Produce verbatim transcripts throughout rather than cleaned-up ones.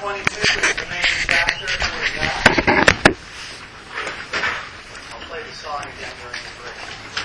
twenty-two is the main chapter for that. I'll play the song again during the break.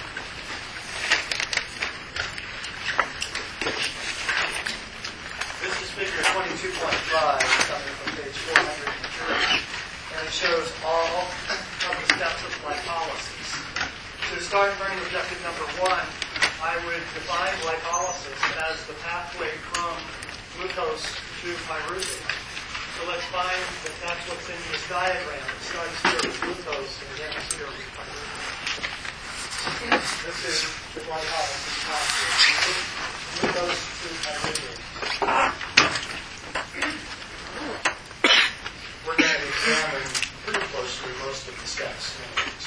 This is figure twenty-two point five, coming from page four hundred three, and it shows all of the steps of glycolysis. To start learning objective number one, I would define glycolysis as the pathway from glucose to pyruvate. So let's find that that's what's in this diagram. It starts here with glucose and then it's here with pyruvate. This is the glycolysis pathway. Glucose to pyruvate. We're going to examine pretty closely most of the steps.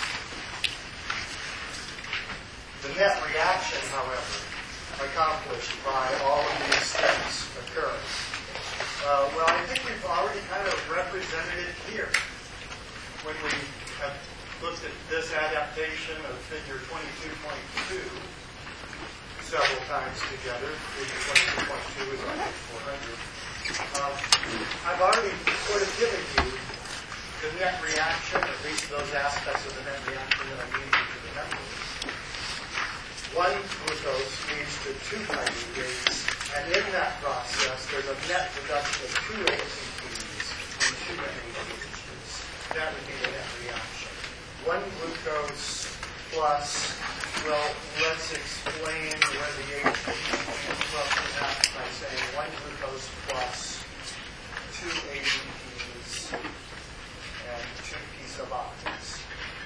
The net reaction, however, accomplished by all of these steps occurs. Uh, well, I think we've already kind of represented it here when we have looked at this adaptation of figure twenty-two point two several times together. Figure twenty-two point two is on page four hundred. Um, I've already sort of given you the net reaction, at least those aspects of the net reaction that I'm using for the network. One glucose leads to two pyruvates, and in that process, there's a net production of two A T Ps and two N A D Hs. That would be the net reaction. One glucose plus, well, let's explain where the A T P comes from that by saying one glucose plus two A T Ps and two P sub i's.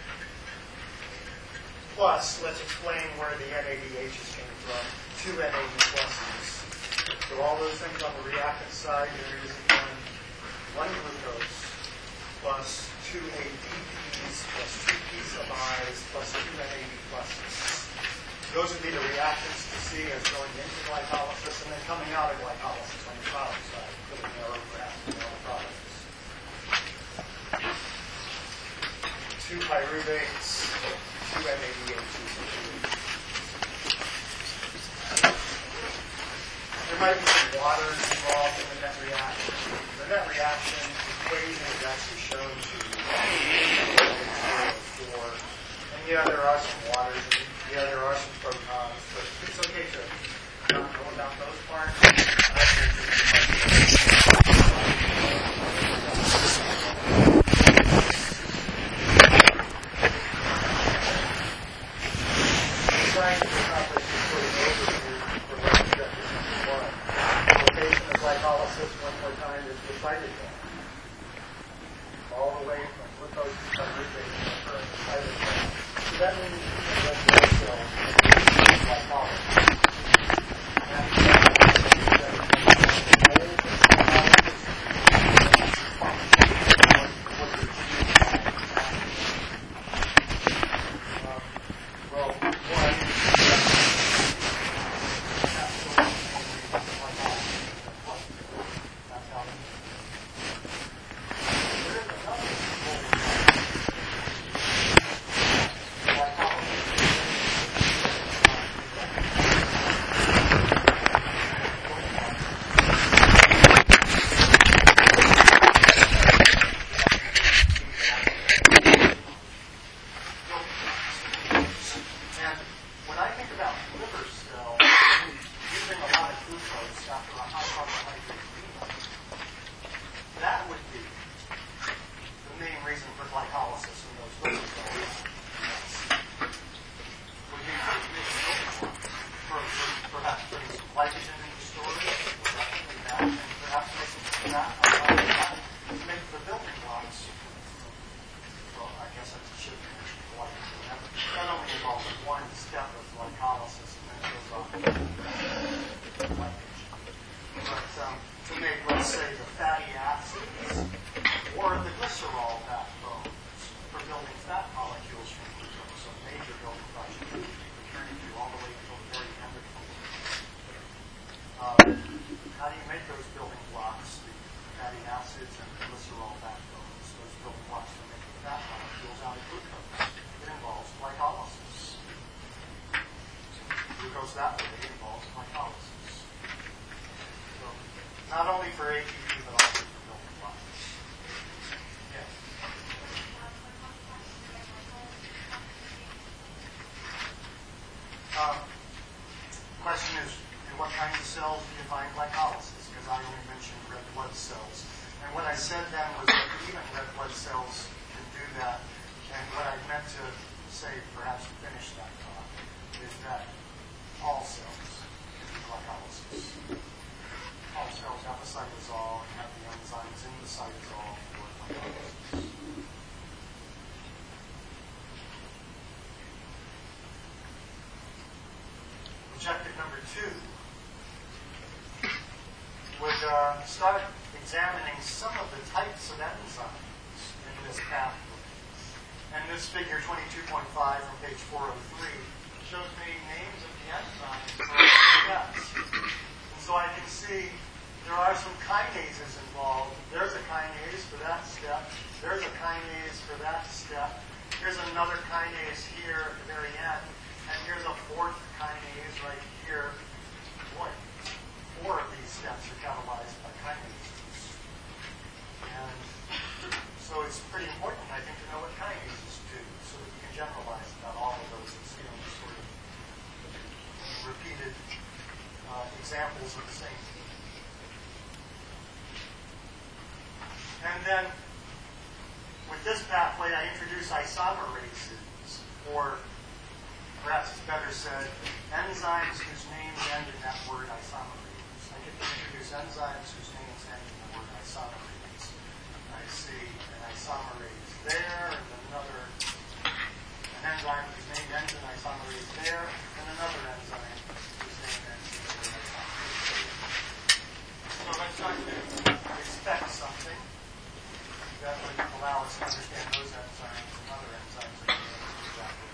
Plus, let's explain where the N A D H's came from, two N A D pluses. So all those things on the reactant side, you're using one, one glucose plus two A D Ps plus two P sub i's plus two N A D pluses. Those would be the reactants to see as going into glycolysis and then coming out of glycolysis on the product side for the narrow graph and all the products. Two pyruvates, two N A D H's. There might be some waters involved in the net reaction. The net reaction equation is actually shown to you. And yeah, there are some waters, and yeah, there are some protons, but it's okay to not know about those parts. Trying to accomplish this sort of overview for what objective number one. The location of glycolysis, one more time, is the cytosol. All the way from glucose to pyruvate occur in the cytosol. So that means that the red cells is glycolysis. And that way it involves glycolysis. So not only for A T P, but also for building And what I said then was that even red blood cells can do that. And what I meant to say, perhaps to finish that thought, is that all cells can do glycolysis. All cells have a cytosol and have the enzymes in the cytosol for glycolysis. Objective number two would uh, start examining some of the types of enzymes in this pathway. And this figure twenty-two point five from page four oh three shows me names of the enzymes for steps. And so I can see there are some kinases involved. There's a kinase for that step. There's a kinase for that step. Here's another kinase here at the very end. And here's a fourth kinase right here. Boy, four of these steps are catalyzed by kinases. And so it's pretty important, I think, to know what kinases do so that you can generalize about all of those and see them as sort of repeated uh, examples of the same thing. And then with this pathway, I introduce isomerases, or perhaps it's better said, enzymes whose names end in that word isomerase. I get to introduce enzymes whose names end in the word isomerase. I see an isomerase there, and another, an enzyme whose name ends in isomerase there, and another enzyme whose name ends in the word isomerase. So let's start to expect something that would allow us to understand those enzymes and other enzymes that we that way.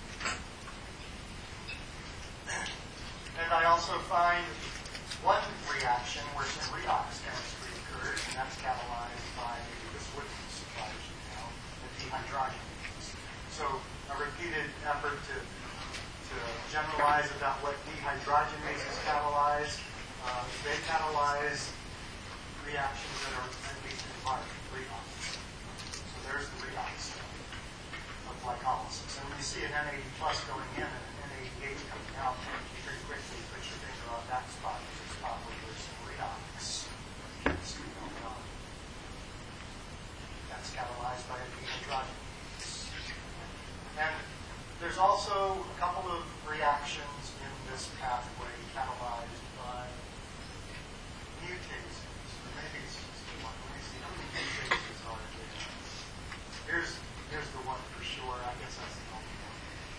And I also find one reaction where some redox chemistry occurs, and that's catalyzed by, this wouldn't surprise you now, the dehydrogenase. So a repeated effort to, to generalize about what dehydrogenases catalyze. Uh, they catalyze reactions that are at least in part redox. So there's the redox of glycolysis. And when you see an N eighty plus going in and an N eighty-eight coming out, pretty quickly put your finger on that spot, because it's probably there's some redox chemistry going on. That's catalyzed by a dehydrogenase. And there's also a couple of reactions in this pathway catalyzed by mutases. Or maybe it's just the one. Let me see how many mutases are there. Here's, here's the one for sure. I guess that's the only one.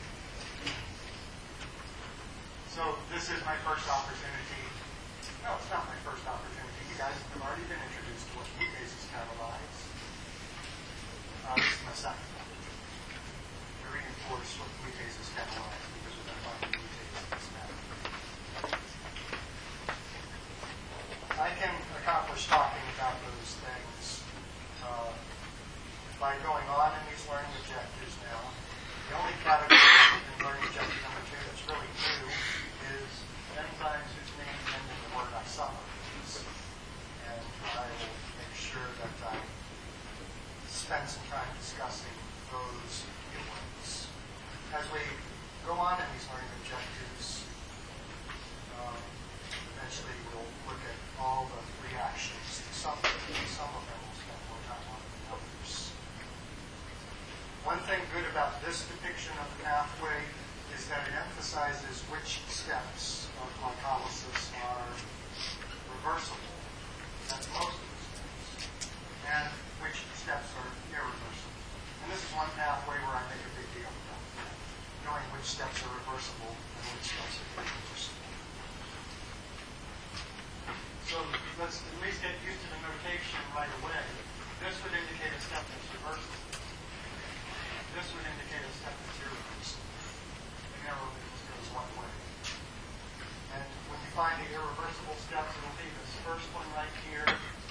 So this is my first opportunity. No, it's not my first opportunity. You guys have already been introduced to what mutases catalyze. Uh, this is my second opportunity to reinforce what mutases catalyze, because we're going to find mutases in this matter. I can accomplish talking about those things uh, by going on in these learning objectives now. The only category in learning objective number two that's really new is enzymes whose names end in the word isomerase. And I will make sure that I spend some time discussing those new ones. As we go on in these learning objectives, um, eventually we'll look at all the reactions. Some, some of them will spend more time on than others. One thing good about this depiction of the pathway is that it emphasizes which steps of glycolysis are reversible. That's most of the steps. And which steps are irreversible. And this is one pathway where I make a big deal about that. Knowing which steps are reversible and which steps are irreversible. So let's at least get used to the notation right away. This would indicate a step that's reversible. This would indicate a step that's irreversible. The arrow goes one way. And when you find the irreversible steps, it'll be this first one right here,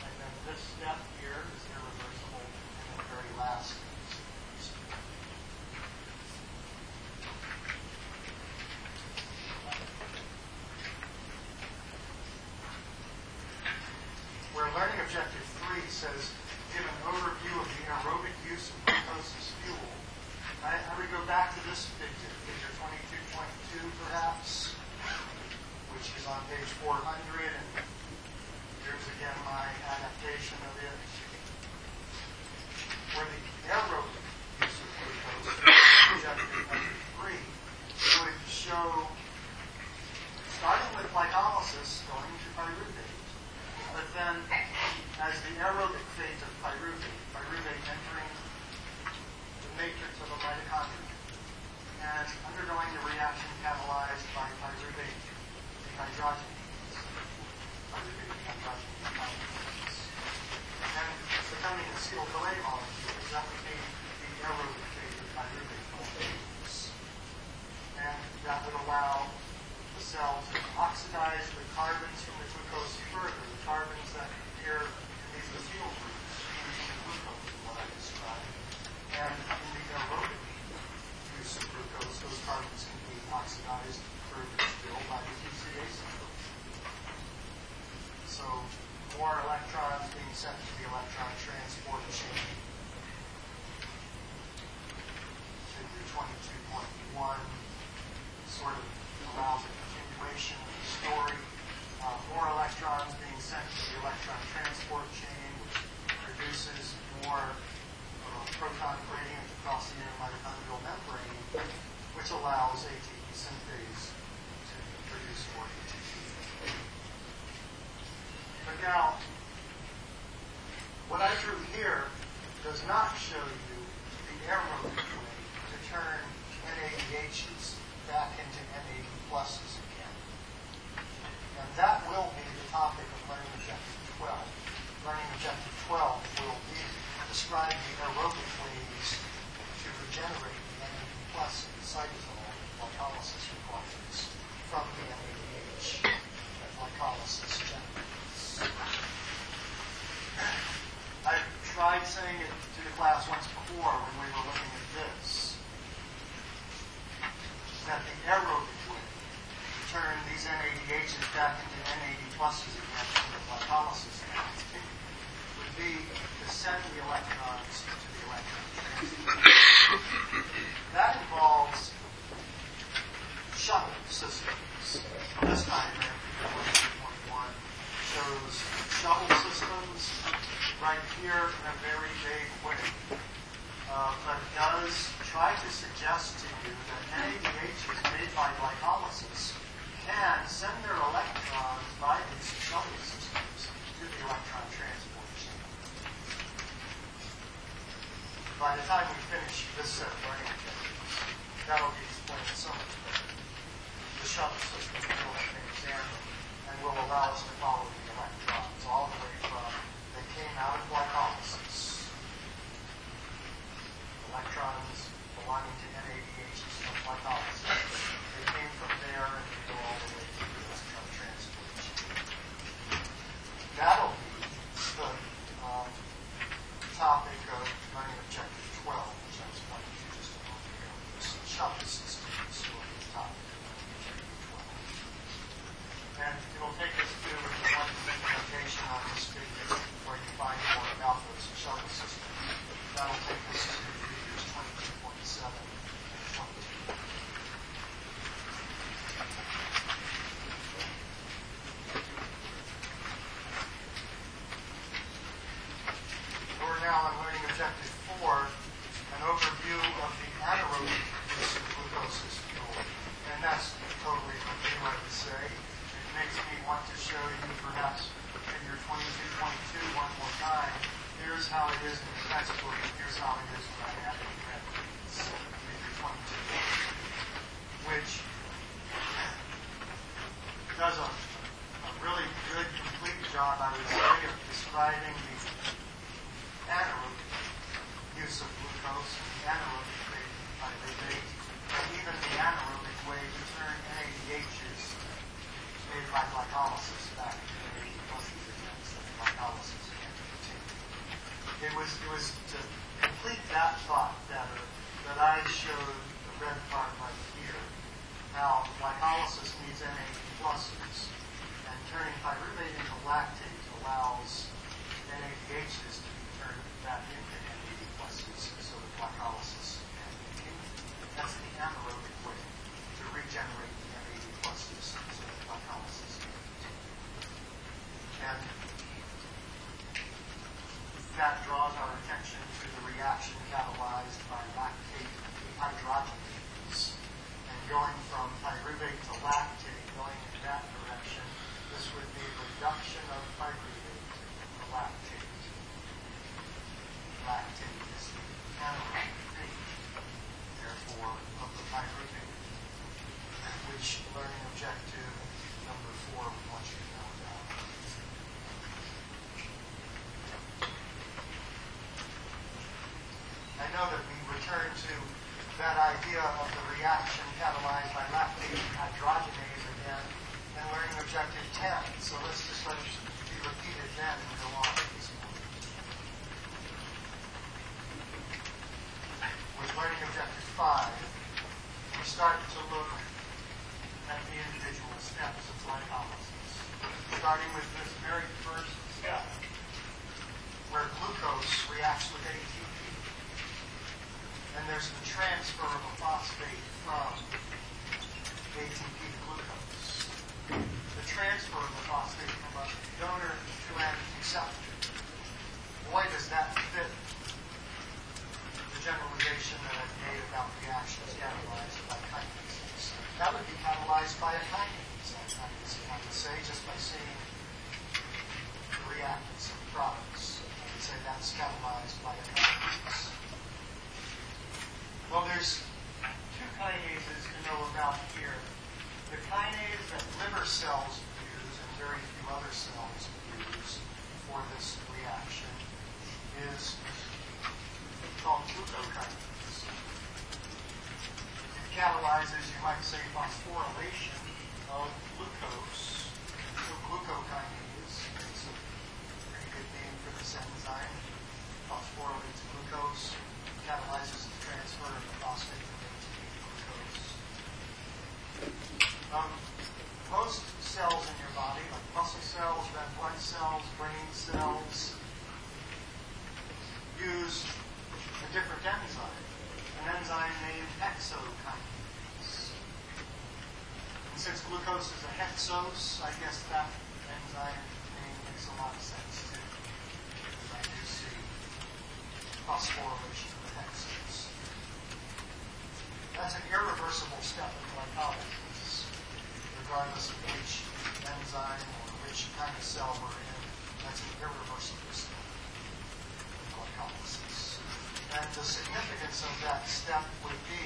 anaerobic fate of pyruvate, pyruvate entering the matrix of a mitochondria and undergoing the reaction catalyzed by pyruvate dehydrogenase, pyruvate dehydrogenase molecules, and becoming acetyl-CoA molecules replicate the aerobic fate of pyruvate molecules. And that would allow the cell to oxidize the carbons from the glucose further, the carbons that appear in these acetyl groups, using glucose, is what I described. And in the aerobic use of glucose, those carbons can be oxidized further still by the Q C A cycle. So more electrons being sent to the electron transport chain. Figure twenty-two point one sort of allows a continuation of the story. Uh, more electrons being sent to the electron transport chain, which produces more uh, proton gradient across the intermitochondrial membrane, which allows A T P synthase to produce more A T P. But now, what I drew here does not show you the aerobic way to turn N A D H's back into N A D pluses again. And that will be the topic of Learning Objective twelve. Learning Objective twelve will be describing the aerobic ways to regenerate the N A D plus in the cytosol glycolysis requires from the N A D H that glycolysis generates. I tried saying it to the class once before when we were looking at this, that the aerobic way to turn these N A D H's back into N A D pluses again from the glycolysis would be to send the electrons to the electron transport. That involves shuttle systems. This diagram, twenty-two point one, shows shuttle systems right here in a very vague way. Uh, but does try to suggest to you that N A D H's made by glycolysis can send their electrons by these shuttle systems to the electron transport chain. By the time we finish this set of learning objectives, that'll be explained so much better. The shuttle system will have been examined and will allow us to follow the electrons all the way from they came out of glycolysis. Electrons belonging to N A D H's from glycolysis. They came from there and they go all the way to the electron transport chain. That'll be the um, topic of Learning Objective twelve, which I was pointing to just a moment ago. This shuttle systems will be the topic of Learning Objective twelve. And it'll take us to the one notation on this figure where you find more about those shuttle systems. That'll take us to figures twenty-two point seven and twenty-two. We're now on Learning Objective four, an overview of the anaerobic use of glucose as fuel. And that's totally okay, what I would say. It makes me want to show you perhaps figure twenty-two point two one more time. Here's how it is in the textbook, and here's how it is when I have it in figure twenty-two, which does a, a really good, complete job, I would say, of describing the anaerobic use of glucose and the anaerobic way to pyruvate, and even the anaerobic way to turn N A D H's made by glycolysis back to N A D pluses again, so the glycolysis can't continue. It was, it was to complete that thought better that I showed the red part right here, how glycolysis needs N A D pluses, and turning pyruvate into lactate allows N A D H's to be turned back into N A D pluses so that glycolysis can continue. That's the anaerobic way to regenerate the N A D pluses so that glycolysis can continue. And that draws our attention to the reaction catalyzed by lactate dehydrogenase. And going from pyruvate to lactate, going in that direction, this would be a reduction of pyruvate to lactate. know that we return to that idea of the reaction catalyzed by lactate hydrogenase again in learning objective ten. So let's just let it be repeated then and go on at this point. With learning objective five, we start to look at the individual steps of glycolysis, starting with this very first step, where glucose reacts with A T P. And there's the transfer of a phosphate from A T P to glucose. The transfer of the phosphate from a donor to an acceptor. Boy, does that fit the generalization that I've made about reactions catalyzed by kinases. That would be catalyzed by a kinase, I would say, just by seeing the reactants and products. Say that's catalyzed by a kinase. Well, there's two kinases to know about here. The kinase that liver cells use and very few other cells use for this reaction is called glucokinase. It catalyzes, you might say, phosphorylation of glucose to glucokinase. It's a pretty good name for this enzyme. Phosphorylates glucose, catalyzes the transfer of the phosphate from A T P to glucose. Um, most cells in your body, like muscle cells, red blood cells, brain cells, use a different enzyme, an enzyme named hexokinase. And since glucose is a hexose, I guess that enzyme name makes a lot of sense too. Because I do see phosphorylation of hexose. That's an irreversible step in glycolysis, regardless of which enzyme or which kind of cell we're in. That's an irreversible step in glycolysis. And the significance of that step would be,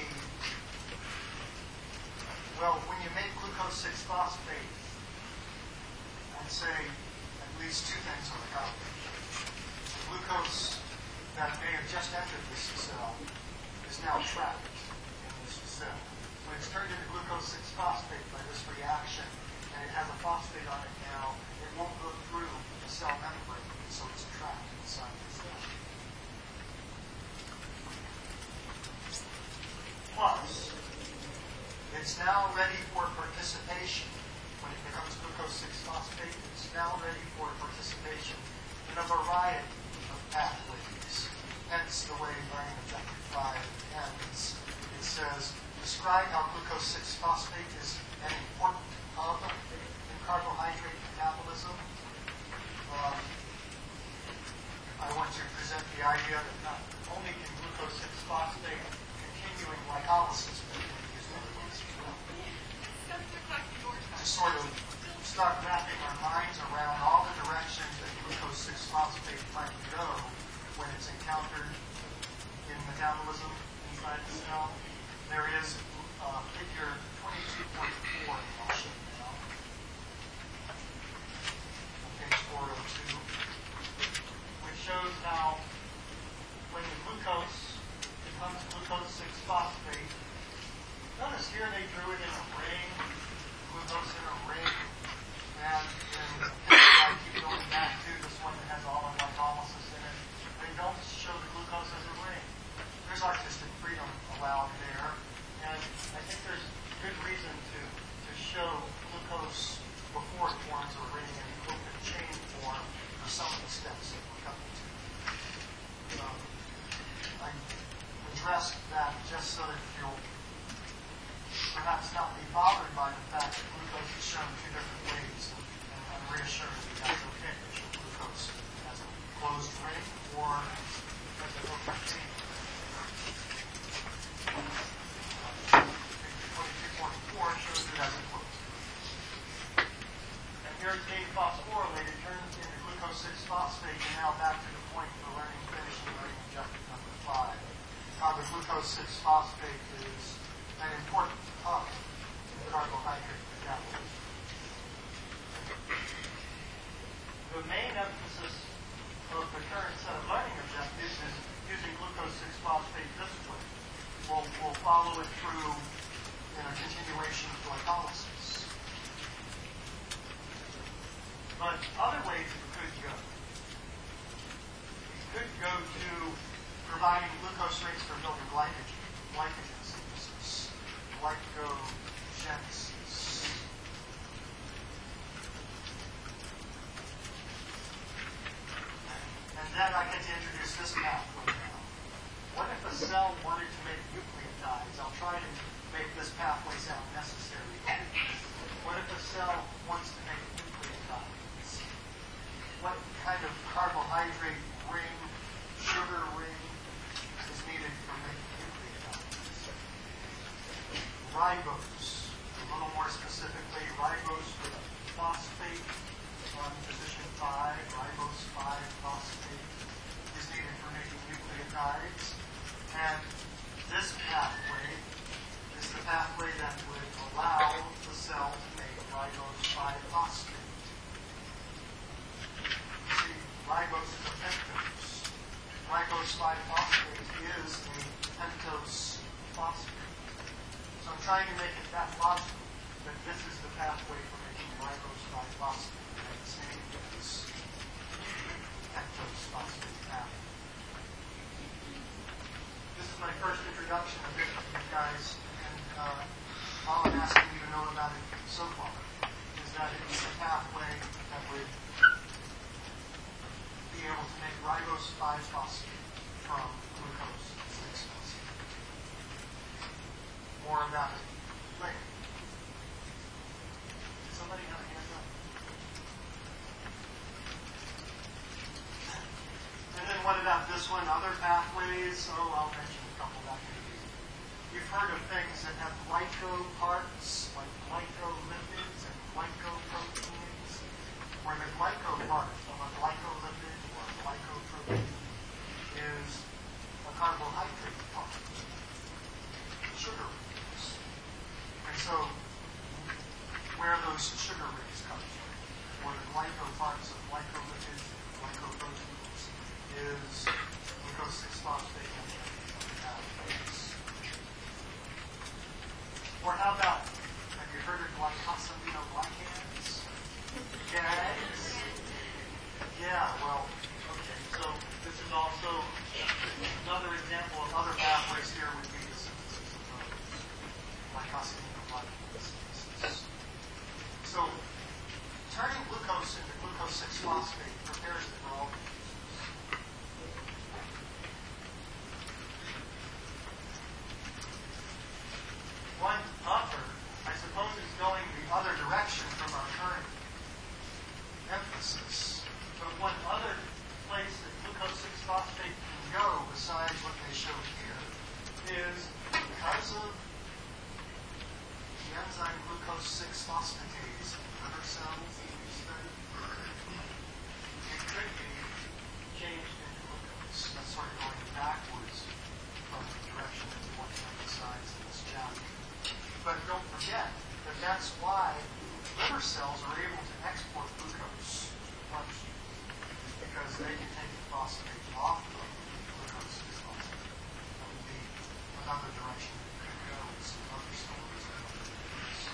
well, when you make glucose six phosphate, I'd say at least two things are accomplished. The glucose that may have just entered this cell is now trapped in this cell. When it's turned into glucose six phosphate by this reaction, and it has a phosphate on it now, it won't go through the cell membrane, so it's trapped inside the cell. Plus, it's now ready for participation. When it becomes glucose six phosphate, it's now ready for participation in a variety of pathways. Hence the way learning objective five ends. It says, describe how glucose six phosphate is an important hub in carbohydrate metabolism. Um, I want to present the idea that not only can glucose six phosphate continue in glycolysis, but it can be used other ways as well. To sort of start wrapping our minds around all the directions that glucose six phosphate might go when it's encountered in metabolism inside the cell, there is uh, figure twenty-two point four in motion now, on page four oh two, which shows how when the glucose becomes glucose six phosphate, notice here they drew it in a ring, glucose in a ring, and in, I keep going back to this one that has all the glycolysis in it. They don't show the glucose as a ring. There's artistic freedom allowed there, and I think there's good reason to, to show glucose before it forms a ring in open chain form for some of the steps that we're coming to. Um, I addressed that just so that you'll perhaps not be bothered by the fact that glucose is shown two different ways, and, and I'm reassured that that's okay to show glucose as a closed ring or as an open chain. twenty-two point four shows it as a closed ring. And here it's being phosphorylated, turns into glucose six phosphate, and now back to the point for learning, finishing learning objective number five. How the glucose six phosphate is an important hub in carbohydrate metabolism. The main emphasis of the current providing glucose rings for building glycogen, glycogen synthesis, glycogenesis. And then I get to introduce this pathway now. What if a cell wanted to make nucleotides? I'll try to make this pathway sound necessary. What if a cell wants to make nucleotides? What kind of carbohydrate ring, sugar ring is needed for making nucleotides? Ribose. A little more specifically, ribose with a phosphate on position five, ribose five phosphate is needed for making nucleotides. And this pathway is the pathway that would allow the cell to make ribose five phosphate. See, ribose is a pentose. Ribose five phosphate is a pentose phosphate. So I'm trying to make it that logical that this is the pathway for making ribose five phosphate. And its name is pentose phosphate pathway. This is my first introduction of it, you guys, and uh, all I'm asking you to know about it so far is that it is a pathway that would be able to make ribose five phosphate from glucose six phosphate. More about it later. Did somebody have a hand up? And then what about this one? Other pathways? Oh, I'll mention a couple that maybe. You've heard of things that have glyco parts, like glycolipids and glycoproteins, where the glyco part of a glycolipid or a glycoprotein is a carbohydrate part, sugar rings. And so, where those sugar rings come from, or the glyco parts of glycolipids and glycoproteins, is glucose six phosphate pathways. Or how about, have you heard of glycosaminoglycans? Gags? Yeah, well, okay, so this is also another example of other pathways here would be the synthesis of those glycosaminoglycans. So, turning glucose into glucose six phosphate prepares it for all these. One other, I suppose, is going the other direction from our current emphasis. But one other place that glucose six phosphate can go, besides what they show here, is because of the enzyme glucose six phosphatase in liver cells that we studied. It could be changed into glucose. That's sort of going backwards from the direction that we want to emphasize in this chapter. But don't forget that that's why liver cells are able to export glucose to the bloodstream, because they can take the phosphate off of glucose six phosphate. That would be another direction that it could go in some other stores and other things.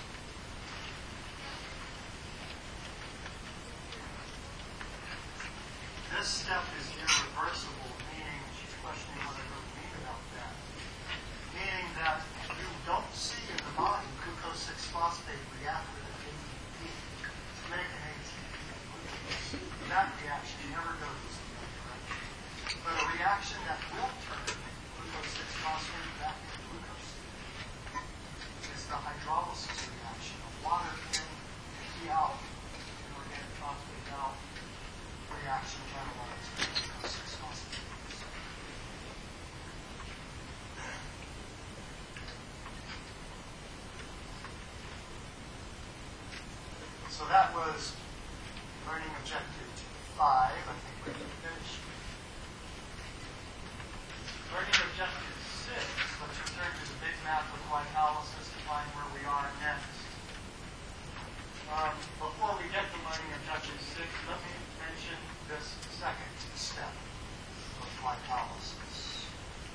This step is irreversible, meaning she's questioning what I really mean about that. Meaning that you don't see in the body glucose six phosphate react with an A T P to make an A T P of glucose. That reaction never goes in the other direction. But a reaction that will turn glucose six phosphate back into glucose is the hydrolysis reaction of water in and heat out inorganic phosphate out reaction catalyzed by glucose six phosphate. So that was learning objective five. I think we're going to finish. Learning objective six, let's return to the big map of glycolysis to find where we are next. Um, before we get to learning objective six, let me mention this second step of glycolysis.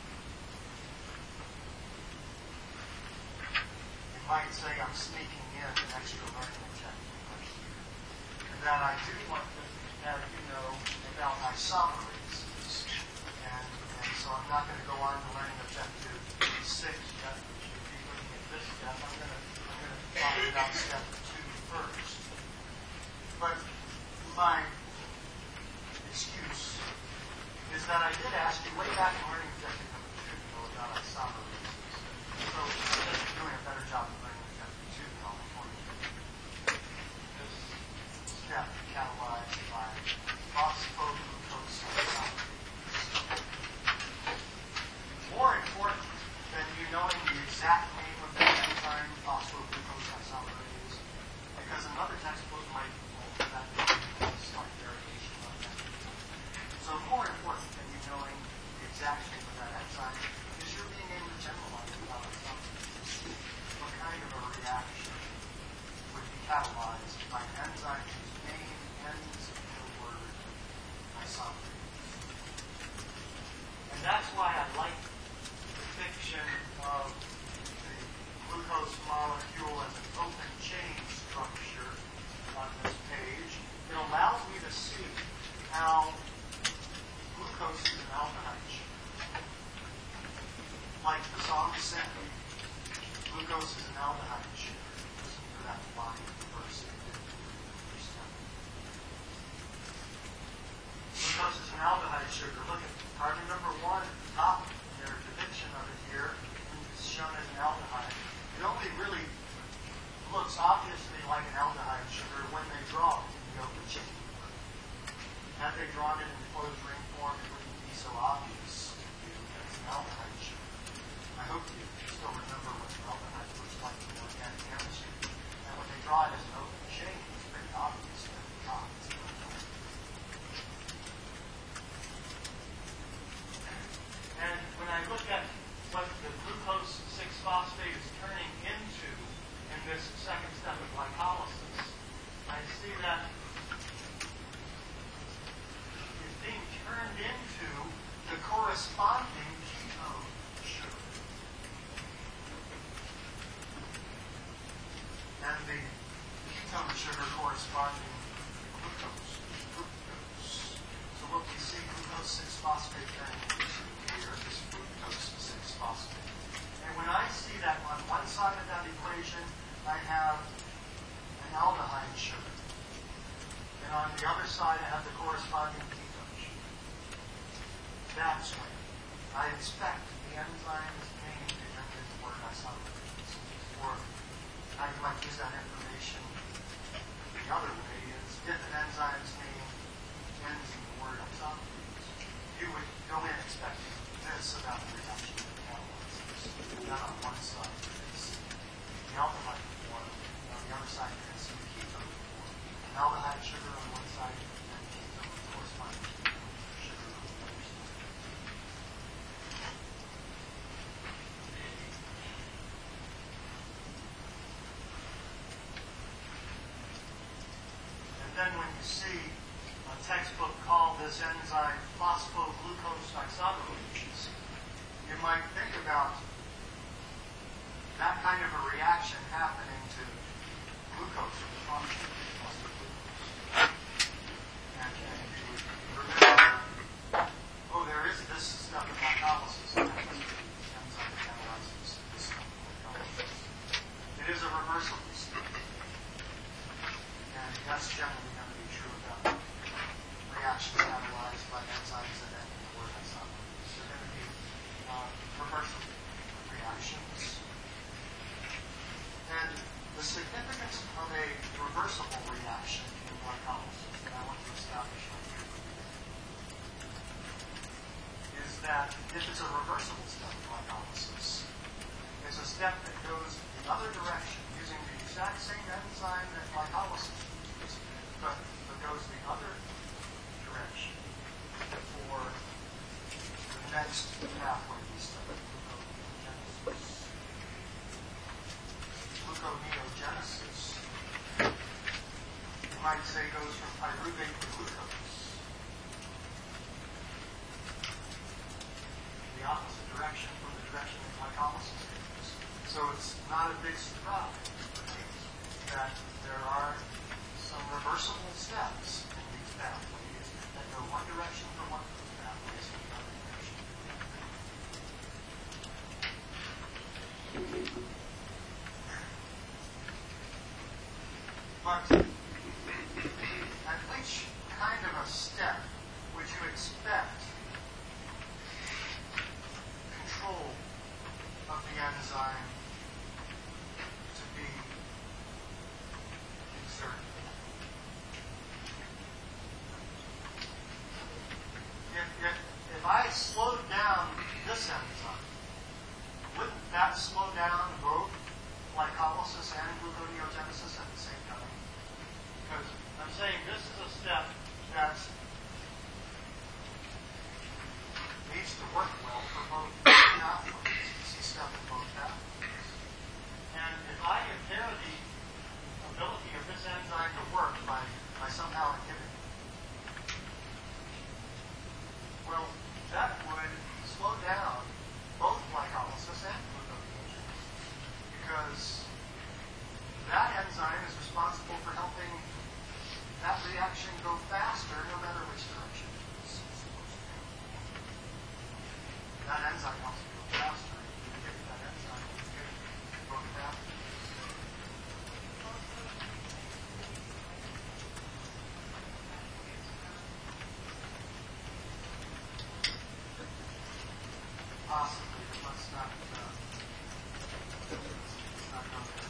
You might say I'm sneaking in an extra learning objective. That I do want to have you know about isomerases. And, and so I'm not not going to go on to learning objective six yet. We should be looking at this step. I'm going to I'm going to talk about step two first. But my excuse is that I did ask you way back in learning objective number two to know about isomerisms. So I'm just doing a better job of learning objective two than all the point. This step catalyzed by phosphoglucose isomerase. More important than you knowing the exact name of the enzyme, phosphoglucose isomerase, because another textbook might alter that name, slight variation on that. So more important than you knowing the exact name of that enzyme is you're being able to generalize about isomerase. What kind of a reaction would be catalyzed by an enzyme whose name ends in the word isomerase? And that's why I like depiction of the glucose molecule as an open chain structure on this page. It allows me to see how glucose is an aldehyde sugar. Like the song said, glucose is an aldehyde sugar. Listen to that line in the verse. Glucose is an aldehyde sugar. Look at carbon number one at the top. Their depiction of it here is shown as an aldehyde. It only really looks obviously like an aldehyde sugar when they draw it in the open chain. Had they drawn it in closed ring form, it wouldn't be so obvious to you that it's an aldehyde sugar. I hope you still remember what an aldehyde looks like in organic chemistry. And when they draw it as an open chain, it's pretty obvious that the top is an aldehyde. And when I look at what the glucose six phosphate is turning into in this second step of glycolysis, I see that it's being turned into the corresponding ketone sugar. And the ketone sugar corresponding to glucose, fructose. So what we see glucose six phosphate turning into here is fructose six phosphate. And when I see that on one side of that equation, I have an aldehyde sugar. And on the other side, I have the corresponding ketone sugar. That's when I expect the enzyme's name to end in the word isomerase. Or I might use that information the other way is if an enzyme's name ends in the word isomerase, you would go in expecting this about the reduction of catalysis. Not on one side, you're going to see the aldehyde form, and on the other side, you're going to see the ketone form. An aldehyde sugar on one side, and ketone corresponding sugar on the other side. And then when you see a textbook called this enzyme phosphoglucose isomerase, you might think about that kind of a reaction happening to glucose in the function of phosphoglucose. And, and you would remember, oh, there is this step of glycolysis. That enzyme catalyzes this step of glycolysis. It is a reversible step. And that's generally going to be true about reactions catalyzed by enzymes that end in the word isomerase. They're going to be uh, reversible reactions. And the significance of a reversible reaction in glycolysis that I want to establish here is that if it's a reversible step of glycolysis, it's a step that goes the other direction using the exact same enzyme that glycolysis uses, but, but goes the other direction for the next pathway we study, gluconeogenesis. Gluconeogenesis, you might say, goes from pyruvate to glucose. The opposite direction from the direction that glycolysis goes. So it's not a big surprise that there are some reversible steps in these pathways that go one direction for one of those pathways and the other direction. enzyme to be exerted. If, if, if I slowed down this enzyme, wouldn't that slow down both glycolysis and gluconeogenesis at the same time? Because I'm saying this is a step that needs to work well for both pathways. It's a step in both pathways. And if I impair the ability of this enzyme to work by, by somehow inhibiting it, well, that would slow down both glycolysis and gluconeogenesis, because that enzyme is responsible for helping that reaction go faster no matter which direction it's supposed to go. That enzyme wants to go faster. You inhibit that enzyme, you inhibit both pathways. Possibly, but let's not, uh, let's not go there.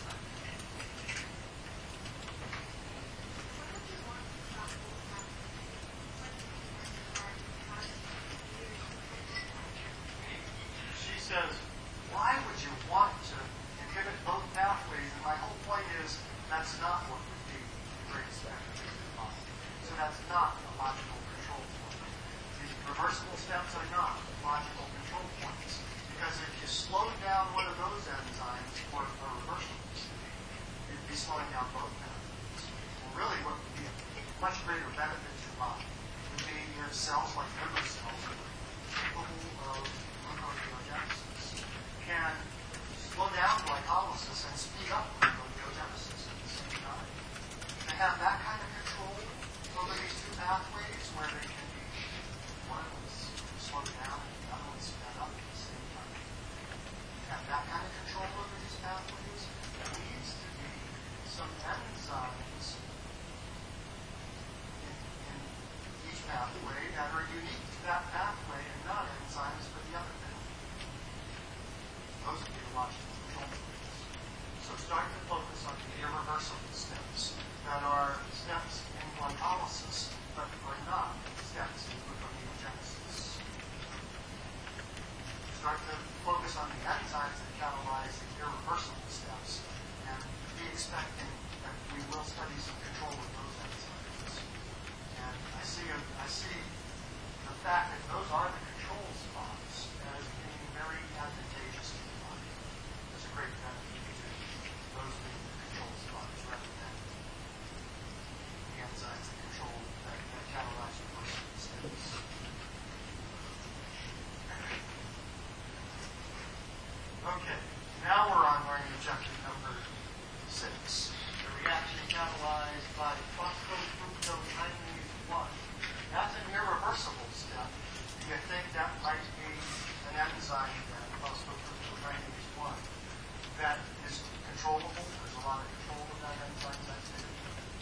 She says, why would you want to inhibit both pathways? And my whole point is, that's not what would be the greatest benefit of the body. So that's not a logical control point. These reversible steps are not logical control points. Because if you slowed down one of those enzymes for a reversible state, you'd be slowing down both pathways. Well, really what would be a much greater benefit to your body would be if cells like liver cells that are capable of gluconeogenesis can slow down glycolysis and speed up gluconeogenesis at the same time. They have that kind of control over these two pathways where they can be, one is slowed down and the other one sped up at the same time. Have that kind of control over these pathways, there needs to be some enzymes in, in each pathway that are unique to that pathway and not enzymes for the other pathway. Those would be the logical control points. So start to focus on the irreversible steps that are steps in glycolysis but are not steps in gluconeogenesis. Start to focus on the enzymes that catalyze the irreversible steps and be expecting that we will study some control of those enzymes. And I see, a, I see the fact that those are the control spots as being very advantageous to the body. There's a great benefit to those being the control spots rather than the enzymes that control, that, that catalyze reversible steps. Okay, now we're on learning objective number six. The reaction catalyzed by phosphofructokinase one. That's an irreversible step. Do you think that might be an enzyme then, phosphofructokinase one, that is controllable? There's a lot of control of that enzyme's activity.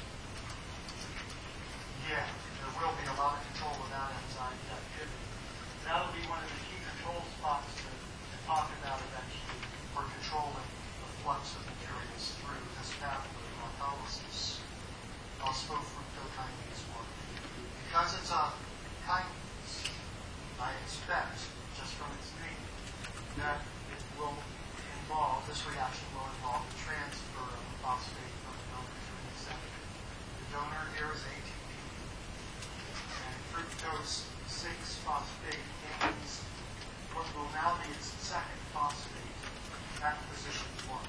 Yeah, there will be a lot of control of that enzyme's activity. That'll be one of the key control spots to, to talk about eventually for controlling the flux of materials through this pathway, glycolysis, phosphofructokinase one. Because it's a kinase, I expect, just from its name, that it will involve, this reaction will involve the transfer of a phosphate from the donor to the receptor. The donor here is A T P. And fructose six phosphate gains what will now be its second phosphate at position one.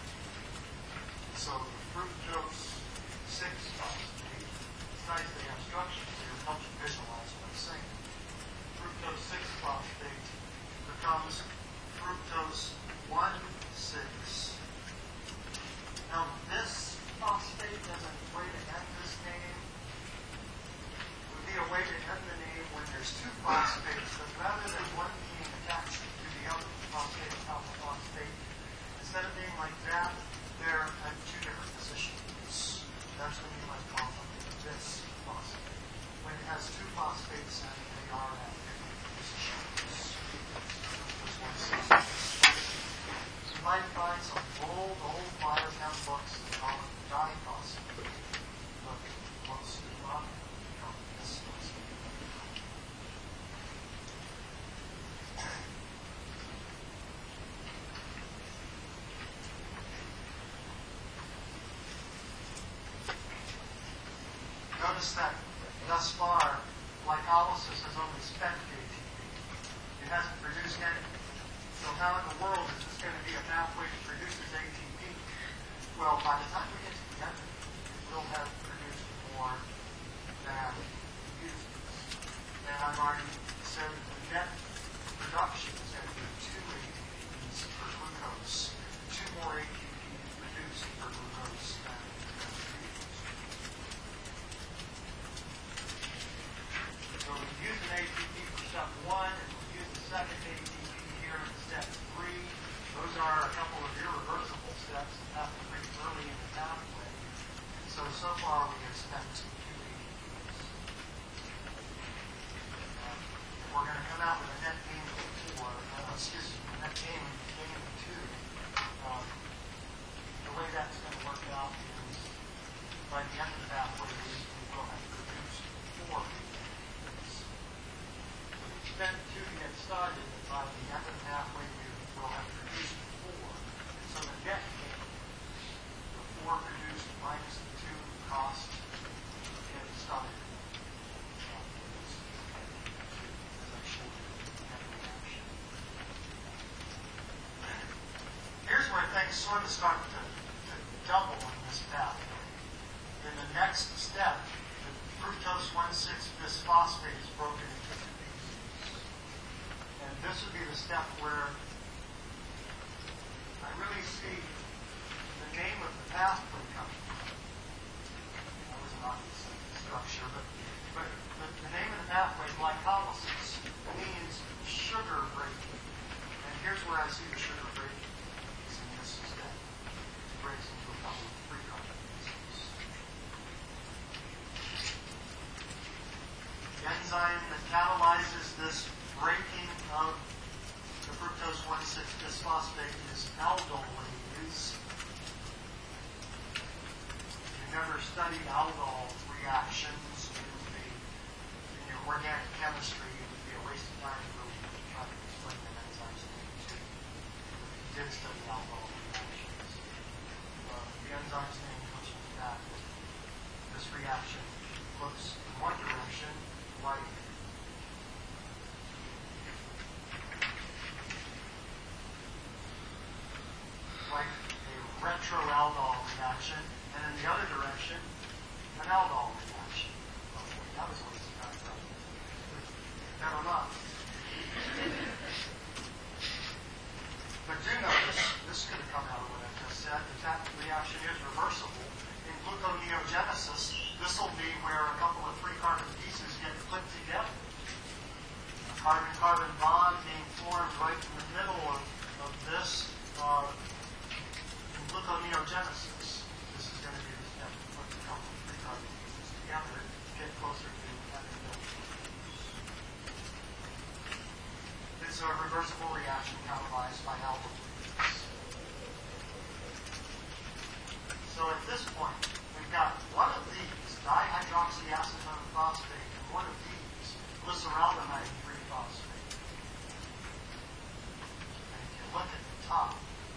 So the fructose six phosphate, it's nice they have structures here, it helps you visualize what I'm saying. Fructose six phosphate becomes fructose one six. Now this phosphate as a way to end this name would be a way to end the name when there's two phosphates that notice that thus far, glycolysis has only spent A T P. It hasn't produced any. So how in the world is this going to be a pathway that produces A T P? Well, by the time we get to the end, it will have produced more than it uses. And I've already said that the net production is going to be two A T Ps per glucose, two more A T Ps produced per glucose than used. So we use an A T P for step one, and we use the second A T P here in step three. Those are a couple of irreversible steps that happen pretty early in the pathway. And so, so far we have spent two A T Ps. Uh, we're going to come out with a net gain of four, uh, excuse me, a net gain, gain of two. Um, the way that's going to work out is by the end of the pathway, we will have produced four A T Ps. So we spent two to get started, and by the end of the pathway, we will have produced four. And so the net gain, the four produced minus the two cost to get started. Here's where things sort of start to, to double in this pathway. In the next step, the fructose one six bisphosphate is broken into two pieces. And this would be the step where I really see the name of the pathway coming from. That was an obvious structure, but, but the, the name of the pathway, glycolysis, means sugar breaking. And here's where I see the sugar breaking. Breaks into a couple of free carbon pieces. The enzyme that catalyzes this breaking of the fructose one six bisphosphate is aldolase. If you've never studied aldol reactions in, the, in your organic chemistry, it would be a waste of time to really try to explain an enzyme's name to you. If you did study aldol reactions. The enzyme's name comes from the fact that this reaction looks in one direction like like a retroaldol reaction, and in the other direction, an aldol reaction. Okay, that was what it's about. Never mind. But do notice, this could have come out of what I just said, that that reaction is reversible. In gluconeogenesis, this will be where a couple of three carbon pieces get put together. A carbon-carbon bond being formed right in the middle of, of this uh, in gluconeogenesis. This is going to be the step to put a couple of three carbon pieces together to get closer to having milk. It's a reversible reaction catalyzed by aldolase. So at this point, we've got one of these, dihydroxyacetone phosphate, and one of these, glyceraldehyde three phosphate. And if you look at the top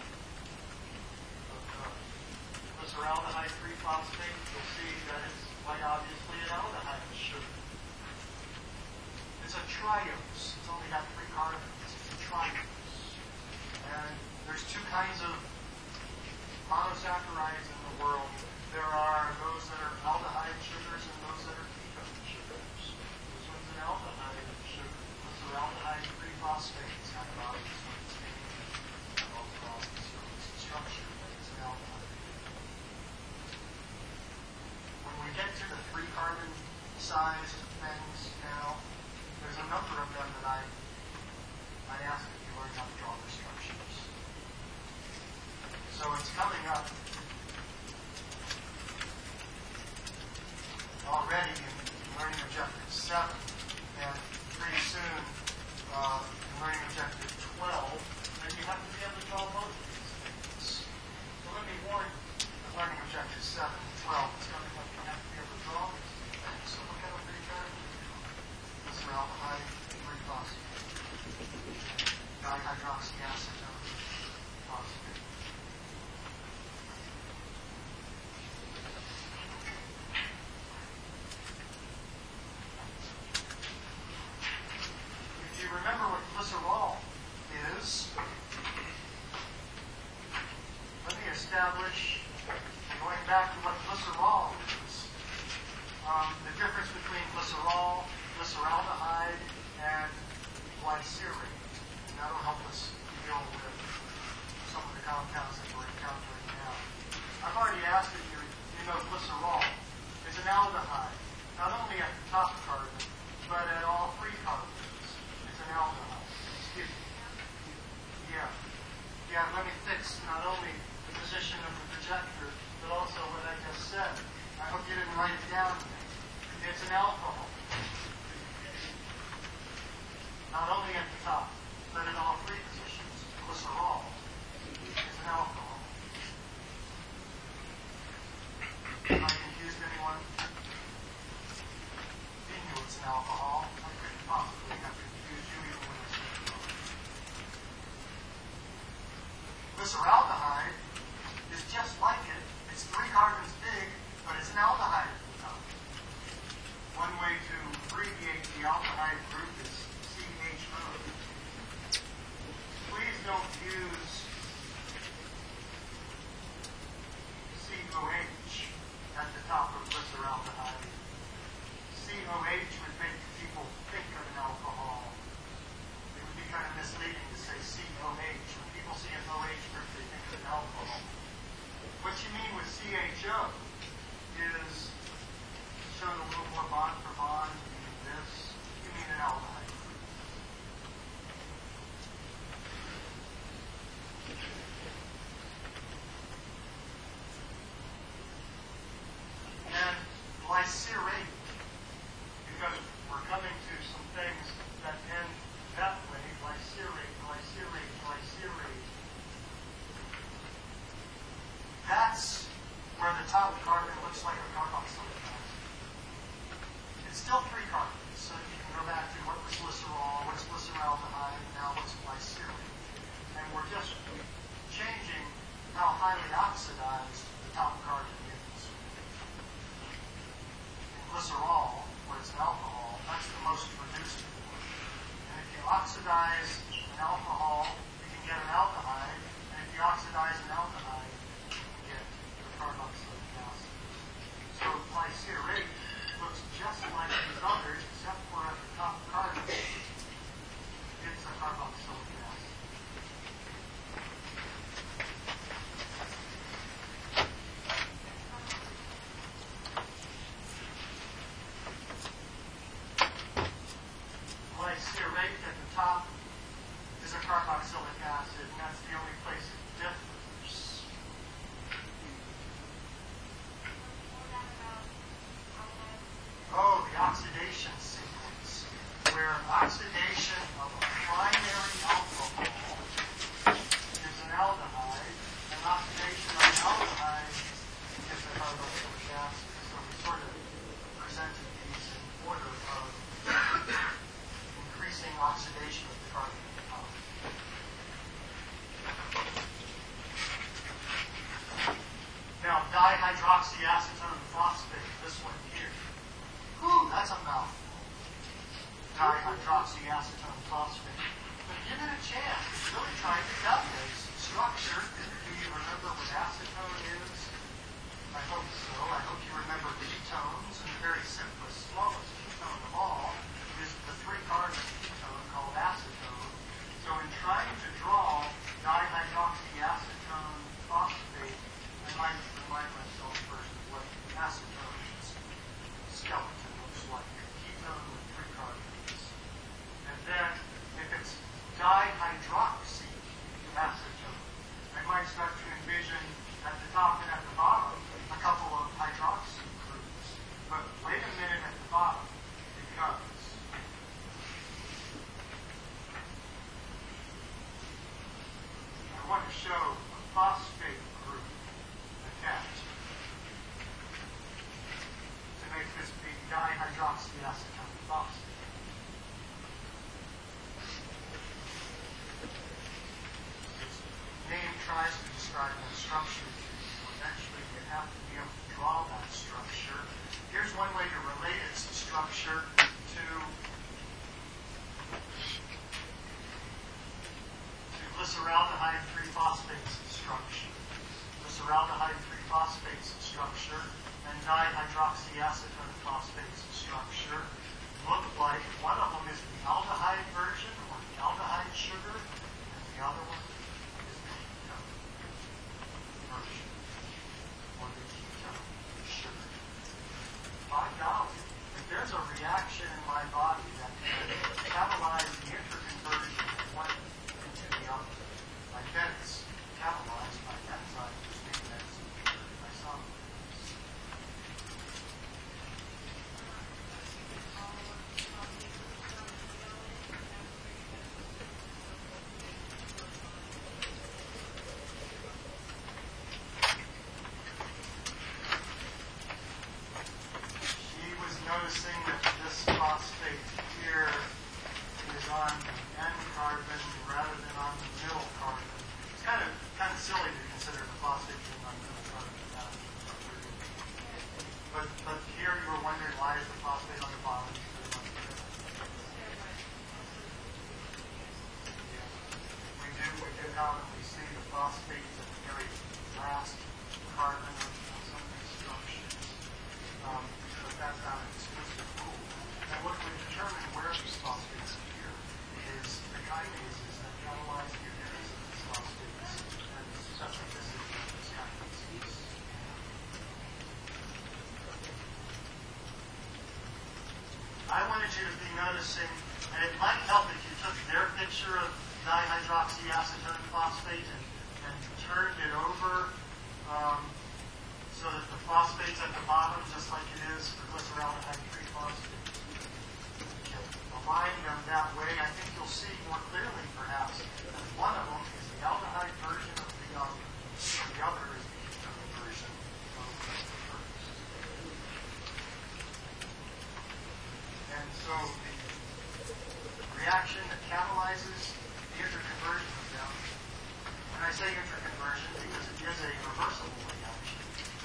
of the glyceraldehyde three phosphate, you'll see that it's quite obviously an aldehyde sugar. It's a triose. It's only got three carbons. It's a triose. And there's two kinds of monosaccharides in the world. There are those that are aldehyde sugars and those that are ketone sugars. This one's an aldehyde sugar. This is aldehyde three phosphate. It's kind of obvious what it's named. Overall, it's its structure, but it's an aldehyde. When we get to the three carbon sized things now, there's a number of them that I I ask that you learn how to draw the structures. So it's coming up already in learning objective seven, and pretty soon uh, in learning objective twelve, then you have to be able to draw both of these things. So let me warn you, in learning objective seven and twelve, it's coming up, you have to be able to draw these two things. So look at them pretty carefully. This is aldehyde three phosphate. Dihydroxyacetone phosphate. that'll help us deal with some of the compounds that we're encountering now. I've already asked if you, you know glycerol is an aldehyde, not only at the top carbon, but at all three carbons. It's an aldehyde. Excuse me. Yeah. Yeah, let me fix not only the position of the projector, but also what I just said. I hope you didn't write it down. It's an alcohol. Not only at the top, but in all three positions. Glycerol is an alcohol. Have I confused anyone? You knew it's an alcohol. I couldn't possibly have confused you even when I said it. Glyceraldehyde is just like it. It's three carbons big, but it's an aldehyde at the top. One way to abbreviate the aldehyde group is C H O. Please don't use C O H at the top of glyceraldehyde. C O H would make people think of an alcohol. It would be kind of misleading to say C O H. When people see an O H group, they think of an alcohol. What you mean with C H O is shown a little more bond for bond. You mean this. You mean an aldehyde group. And glycerate, because we're coming to some things that end that way. Glycerate, glycerate, glycerate. That's where the top carbon looks like a carboxylic acid. It's still three carbons, so you can go back to what was glycerol, what's glyceraldehyde, now what's glycerate. And we're just changing how highly oxidized the top carbon is. In glycerol, where it's an alcohol, that's the most reduced form. And if you oxidize an alcohol, you can get an aldehyde. And if you oxidize an aldehyde, you can get a carboxylic acid. So glycerate looks just like these others, except for at the top carbon, it's a carboxylic acid. Glycerate at the top is a carboxylic acid, and that's the only place it differs. Oh, the oxidation sequence, where oxidation of a primary alcohol is an aldehyde, and oxidation of an aldehyde is a carboxylic acid. So we sort of presented these in order of increasing oxidation of the carbon at the top. Now, dihydroxyacetone phosphate, this one here. Ooh, that's a mouthful. Dihydroxyacetone phosphate. But give it a chance. It's really trying to tell you its structure. Do you remember what acetone is? I hope so. I hope you remember ketones. And the very simplest, smallest ketone of all is the three-carbon ketone called acetone. So in trying to draw dihydroxyacetone phosphate, I might remind myself first of what acetone's skeleton looks like. A ketone with three carbons. And then, if it's dihydroxy acetone, I might start to envision at the top and at the bottom a couple of hydroxy groups. But wait a minute at the bottom, because I want to show a phosphate group attached to make this be dihydroxyacetone phosphate. Its name tries to describe that structure. Eventually, you have to be able to draw that structure. Here's one way to relate its structure to glyceraldehyde three phosphates structure. Glyceraldehyde three phosphates structure and dihydroxyacetone phosphates structure look like one of them is the aldehyde version or the aldehyde sugar, carbon rather than on the middle carbon. It's kind of kind of silly to consider the phosphate being on the middle carbon. But but here you were wondering why is the phosphate on the bottom? Yeah. We do we do commonly see the phosphates at the very last carbon of some of these structures. Um, but that's not an exclusive rule. And what we determine where these phosphates appear is the kinases that catalyze the appearance of these phosphates and the specificity of these kinases. I wanted you to be noticing, and it might help if you took their picture of dihydroxyacetone phosphate and, and turned it over um, so that the phosphate's at the bottom, just like it is for glyceraldehyde three phosphate. Align them that way, I think you'll see more clearly, perhaps, that one of them is the aldehyde version of the other, and the other is the ketone version of the first. And so the reaction that catalyzes the interconversion of them, and I say interconversion because it is a reversible reaction,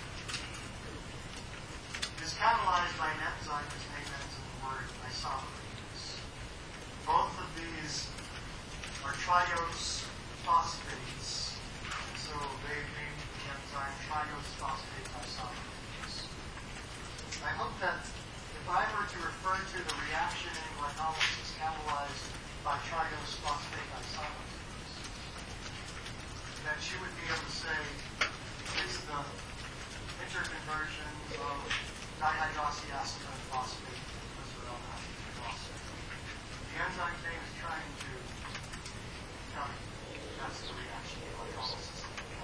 is catalyzed by an enzyme whose name ends in the word isomerase. Both of these are triose phosphates, so they've named the enzyme triose phosphate isomerase. I hope that if I were to refer to the reaction in glycolysis catalyzed by triose phosphate isomerase, that you would be able to say it's the interconversion of dihydroxyacetone phosphate to glyceraldehyde phosphate. The enzyme's name is trying to tell me that's the reaction in glycolysis.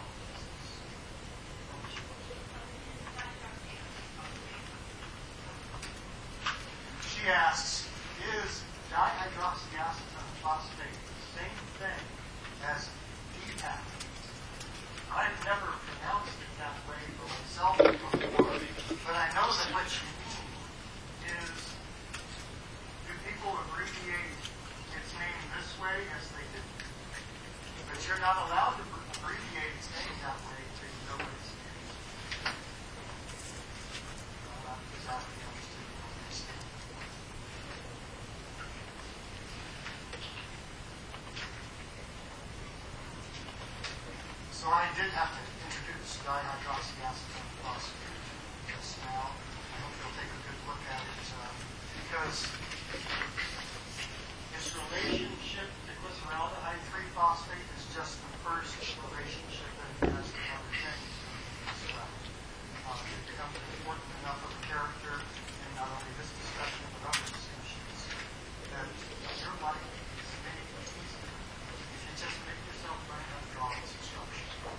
She asks, is dihydroxyacetone phosphate the same thing as D PAC? I've never pronounced it that way for myself before, but I know that what you mean is, do people abbreviate its name this way? Yes, they do. But you're not allowed to abbreviate its name that way until you know what its name is. Well, not exactly understood what you're saying. So I did have to introduce dihydroxyacetone phosphate just now. I hope you'll take a good look at it uh, because its relationship to glyceraldehyde three phosphate is just the first relationship that it has to other things as well. Uh, it becomes important enough of a character in not only this discussion but other discussions that your life is made easier if you just make yourself learn how to draw this instruction.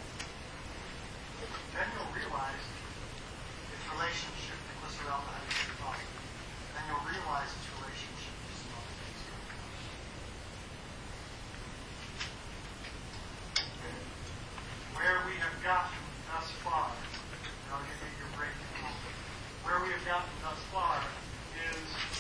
Then you'll realize its relationship to glyceraldehyde three phosphate. Then you'll realize its relationship to some other things. Where we have gotten thus far, and I'll give you your break in a moment. Where we have gotten thus far is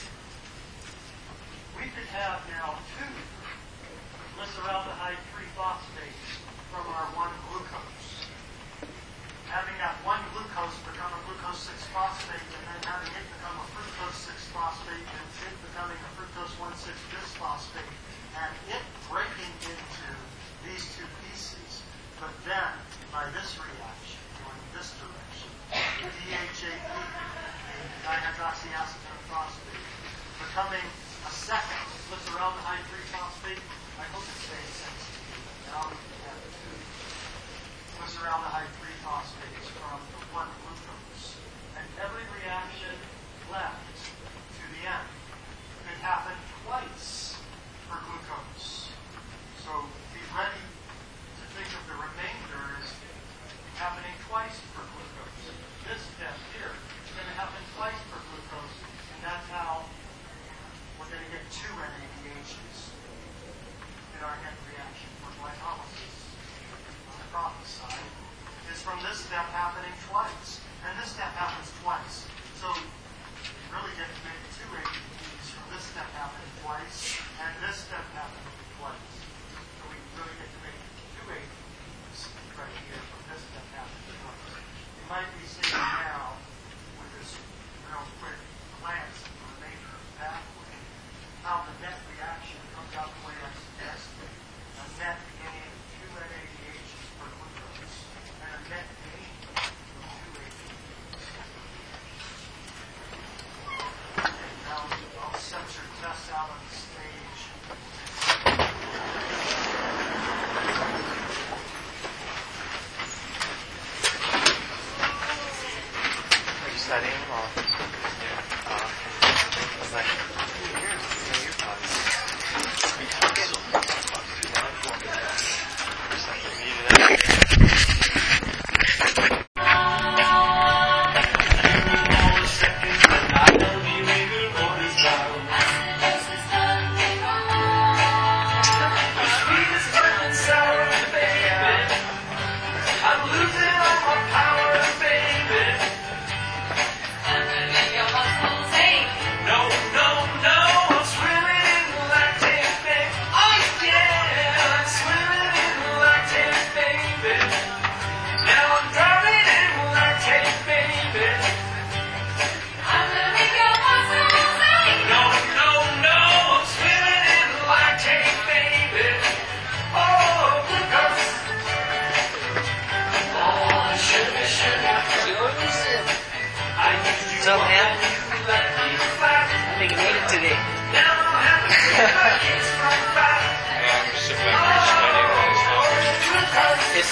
we could have now two glyceraldehyde three phosphates from our one glucose. Having that one glucose become a glucose six phosphate, and then having it become a fructose six phosphate, and it becoming a fructose one six bisphosphate, and it breaking into these two pieces. But then, by this reaction, going this direction, D H A P, the dihydroxyacetone phosphate, becoming a second glyceraldehyde three phosphate. I hope it makes sense to you. Now we have two glyceraldehyde three phosphates from the one glucose. And every reaction left to the end could happen twice for glucose. So be ready to think of the remainders happening twice for glucose. This step here is going to happen twice for glucose, and that's how we're going to get two N A D Hs in our end reaction for glycolysis. On the profit side is from this step happening twice. And this step happens twice. So you really get to make two A T Ps from this step happening twice and this step happening twice.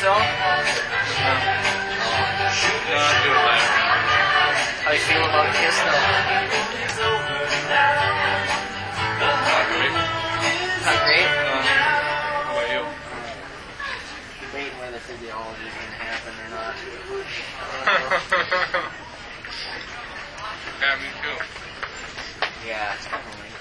though? No, I'll do it later. How do you feel about Kiss though? Not great. Not great? How about you? Debating whether physiology is going to happen or not. Yeah, me too. Yeah, it's kind of lengthy.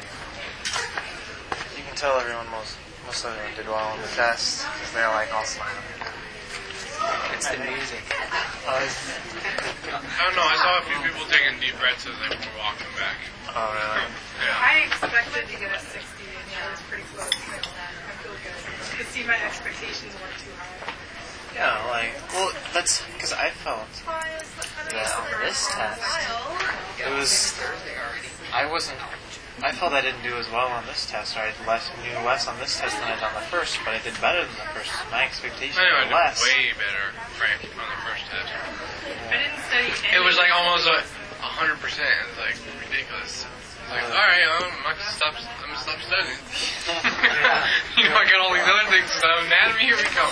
You can tell everyone, most most of everyone did well on the test because they're like all smiling. It's the music. I Oh, don't know, I saw a few people taking deep breaths as they were walking back. oh really? Yeah. I expected to get a sixty, and yeah, it was pretty close. So I feel good. You could see my expectations weren't too high. Yeah, like, well, that's because I felt that on this test, it was, I wasn't, I felt I didn't do as well on this test, or I less, knew less on this test than I did on the first, but I did better than the first. My expectations Anyway, I were did less. way better, Frank, on the first test. I didn't study any. It was like almost a hundred percent. It's like ridiculous. It's like, all right, I'm not gonna stop. I'm gonna stop studying. You know, I got all these other things. So anatomy, here we go.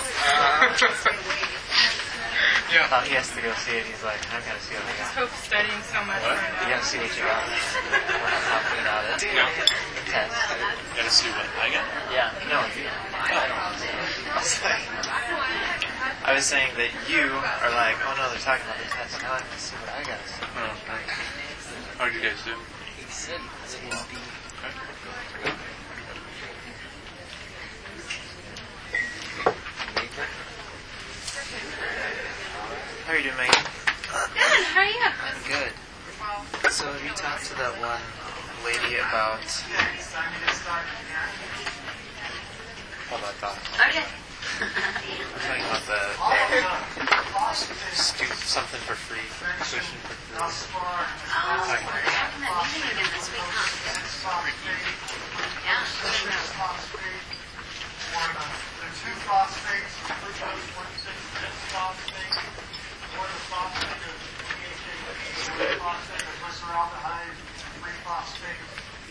Yeah. Uh, he has to go see it. He's like, I gotta see what I I just got. hope studying so much What? right You now. gotta see what you got. We're not talking about it. No. The test. Gotta see what I got. Yeah, no, you. I was like, I was saying that you are like, oh no, they're talking about the test. Now I have to see what I got. Oh, thanks. How'd you guys do? How are you doing, Megan? Good. How are you? I'm good. So have you talked to that one lady about... Hold on, thought. Okay. I'm talking about the, the stu- something for free, tuition for free. Oh, Talking about we're having that meeting again this week, huh? Yeah. The two phosphates, fructose one six phosphate, or the phosphate of D H A P, or the phosphate of glyceraldehyde three phosphate.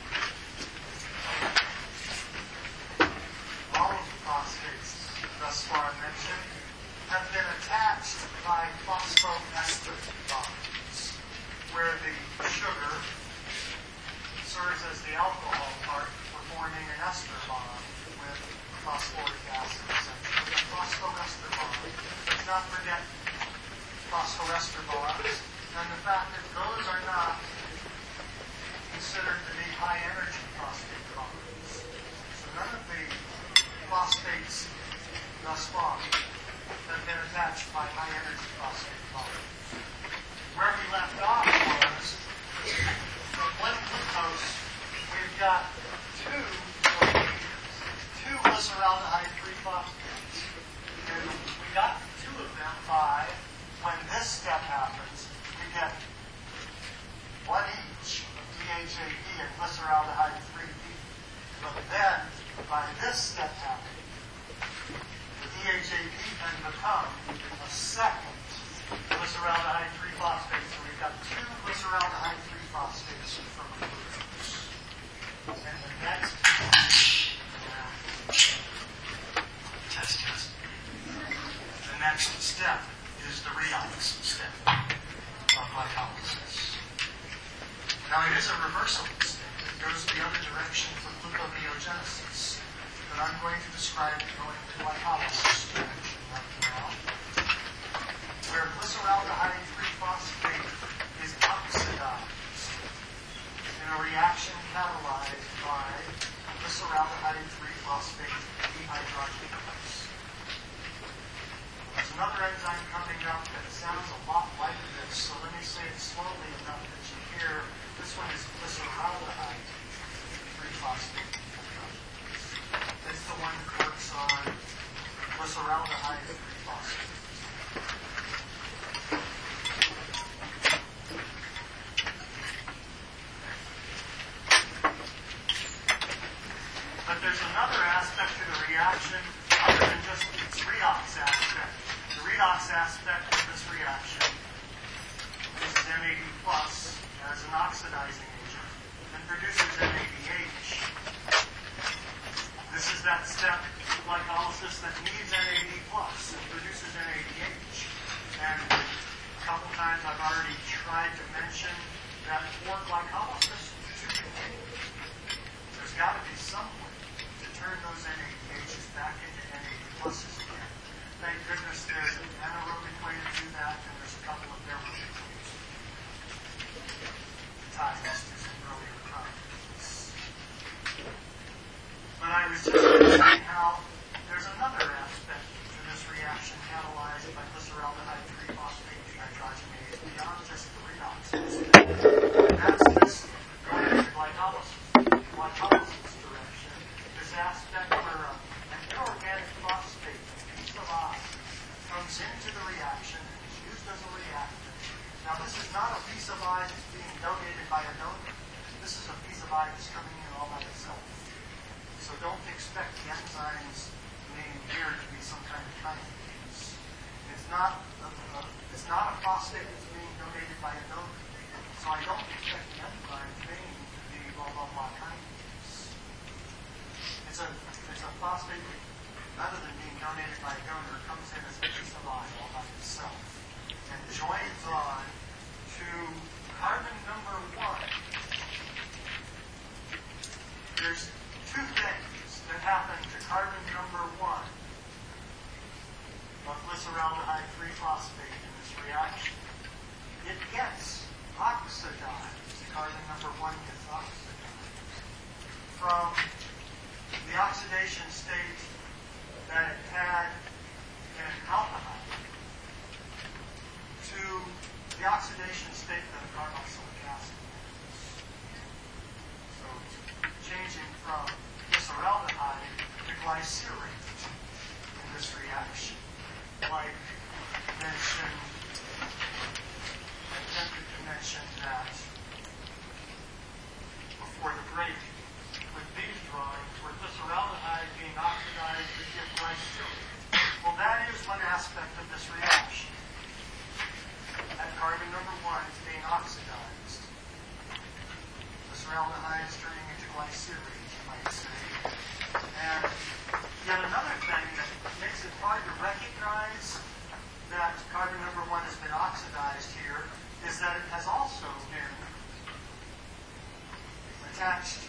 All of the phosphates thus far mentioned have been attached by phosphoester bonds, where the sugar serves as the alcohol part for forming an ester bond with phosphoric acid, essentially. A phosphoester bond. Let's not forget phosphoester bonds and the fact that those are not considered to be high-energy phosphate bonds. So none of the phosphates thus far have been attached by high-energy phosphate bonds. Where we left off was from one glucose, we've got two two glyceraldehyde three phosphates. And we got two of them by, when this step happens, we get one each of D H A P and glyceraldehyde three P. But then, by this step happening, the D H A P can become a second glyceraldehyde three phosphate. So we've got two glyceraldehyde three phosphates from glucose. And the next test test. The next step is the redox step of glycolysis. Now it is a reversible step. It goes the other direction for gluconeogenesis. But I'm going to describe it going the glycolysis direction right now, where glyceraldehyde three phosphate is oxidized in a reaction catalyzed by glyceraldehyde three phosphate dehydrogenase. There's another enzyme coming up that sounds a lot like this, so let me say it slowly enough that you hear. This one is glyceraldehyde three phosphate dehydrogenase. It's the one that works on glyceraldehyde three phosphate. But there's another aspect to the reaction other than just its redox aspect. The redox aspect of this reaction uses N A D plus as an oxidizing agent and produces N A D H. This is that step of glycolysis that needs N A D plus and produces N A D H. And a couple times I've already tried to mention that for glycolysis to continue, there's got to be some way to turn those N A D H's back into N A D pluses again. Thank goodness there's an anaerobic way to do that, and there's a couple of aerobic ways. Ties us to some earlier problems. But I was just mentioning how there's another aspect to this reaction catalyzed by glyceraldehyde three phosphate dehydrogenase beyond just the redox. That's this going to glycolysis, glycolysis direction, this aspect where uh, an inorganic phosphate, a piece of I, comes into the reaction and is used as a reactant. Now this is not a piece of I that's being donated by a donor. This is a piece of I that's coming in all by itself. So don't expect the enzyme's name here to be some kind of kinase. It's not a, a, it's not a phosphate that's being donated by a donor. So I don't expect the enzyme's name to be blah blah blah kinase. It's a it's a phosphate that, rather than being donated by a donor, comes in as a piece of I all by itself and joins on to carbon number one. There's two things that happen to carbon number one of glyceraldehyde three phosphate in this reaction. It gets oxidized. Carbon number one gets oxidized from the oxidation state that it had in alcohol to the oxidation state that a carboxylic acid is. So it's changing from glyceraldehyde to glycerate in this reaction. Like mentioned, I attempted to mention that before the break with these drawings where glyceraldehyde being oxidized would give glycerate. Well, that is one aspect of this reaction. That carbon number one is being oxidized. Glyceraldehyde is turning into glycerate, you might say. And yet another thing that makes it hard to recognize that carbon number one has been oxidized here is that it has also been attached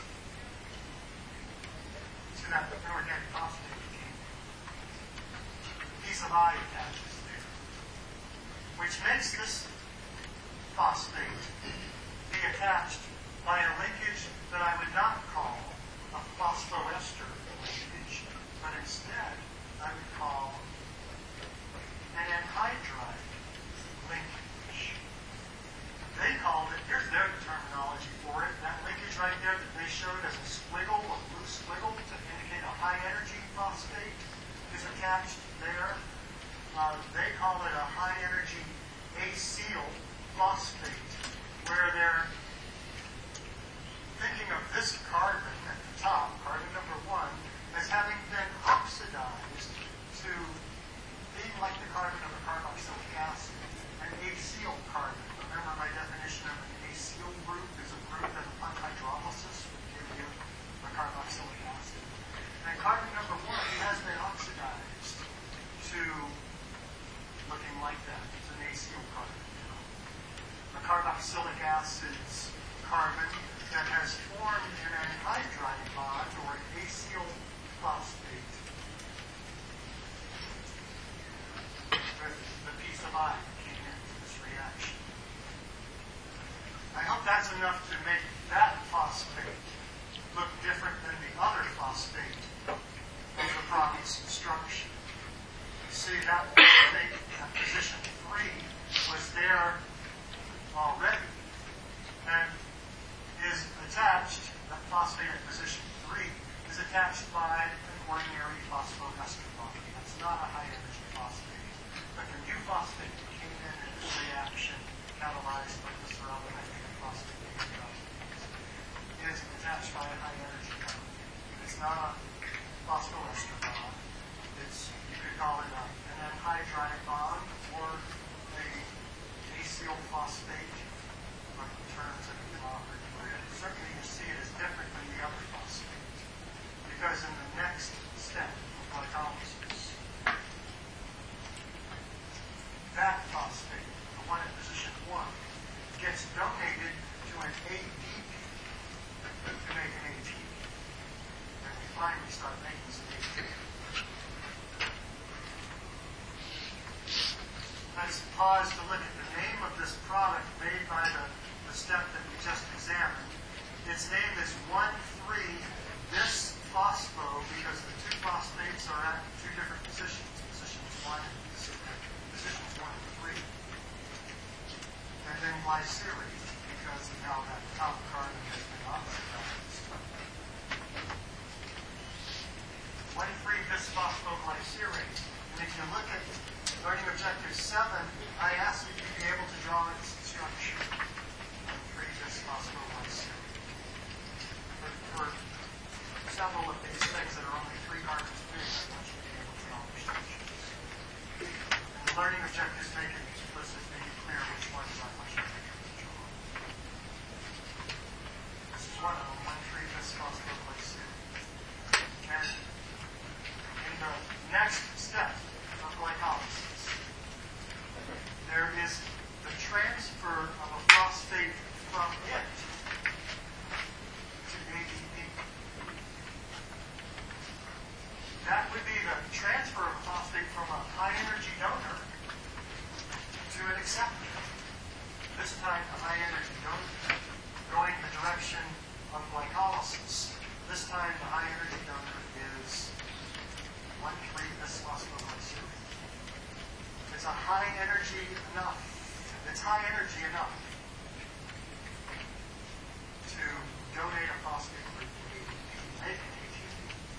to that inorganic phosphate again. A piece of I attaches there, which makes this phosphate be attached by a linkage that I would not call a phosphoester linkage, but instead I would call an anhydride linkage. They called it, here's their terminology for it, that linkage right there that they showed as a squiggle, a blue squiggle to indicate a high energy phosphate is attached there. Uh, they call it a high energy acyl phosphate, where they're thinking of this carbon at the top, carbon number one, as having been oxidized to being like the carbon of a carboxylic acid, an acyl carbon. Remember my definition of an acyl group is a group that upon hydrolysis would give you a carboxylic acid. And carbon number one has been oxidized to looking like that. It's an acyl carbon now. A carboxylic acid's carbon that has formed an anhydride bond or an acyl phosphate with the piece of I that came into this reaction. I hope that's enough to make that phosphate look different than the other phosphate of the product's structure. You see that phosphate at position three was there already and is attached, that phosphate at position three is attached by an ordinary phosphoester bond. That's not a high energy phosphate. But the new phosphate that came in in this reaction catalyzed by glyceraldehyde phosphate is attached by a high energy bond. It's not a phosphoester bond. It's, you could call it a, an anhydride bond or a acyl phosphate, but the terms that have been offered for it. Certainly you see it as different than the other phosphate. Because in the next step, pause to look at the name of this product made by the, the step that we just examined. Its name is one three bis phospho because the two phosphates are at two different positions, positions one and positions one and three. And then glycerate because of how that top carbon has been oxidized. one three bis phosphoglycerate. And if you look at learning objective seven, I asked if you'd be able to draw its structure. one three bis phosphoglycerate. For, for several of these things that are only three carbons big, I want you to be able to draw the structures. And the learning objectives make it explicit, make it clear which ones I want you to be able to draw. This is one of them, one three bis phosphoglycerate. And in the next step of glycolysis, there is the transfer of a phosphate from it to A D P. That would be the transfer of a phosphate from a high-energy donor to an acceptor. This time, a high-energy donor going the direction of glycolysis. This time, the high-energy donor is one three bis phosphoglycerate. It's a high energy enough. It's high energy enough to donate a phosphate group to A D P, make an A T P.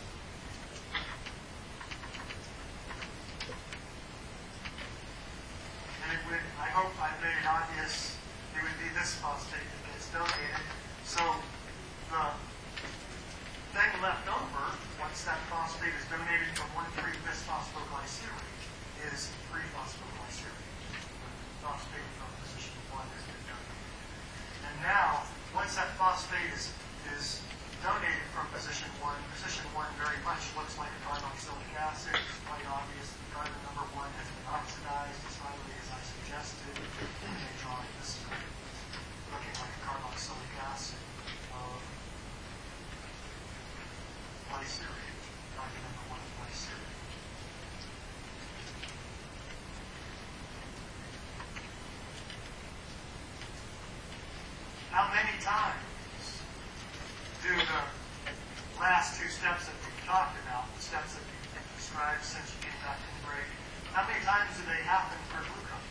And it would, I hope I've made it obvious, it would be this phosphate that gets donated. So the thing left over, once that phosphate is donated from one three bis phosphoglycerate, is three phosphoglycerate. The phosphate from position one has been donated. And now, once that phosphate is, is donated from position one, position one very much looks like a carboxylic acid. It's quite obvious that carbon number one has been oxidized as highly as I suggested. And they draw it this way, looking like a carboxylic acid of glycerate, carbon number one glycerate. How many times do the last two steps that we've talked about, the steps that we've described since you came back from break, how many times do they happen per glucose?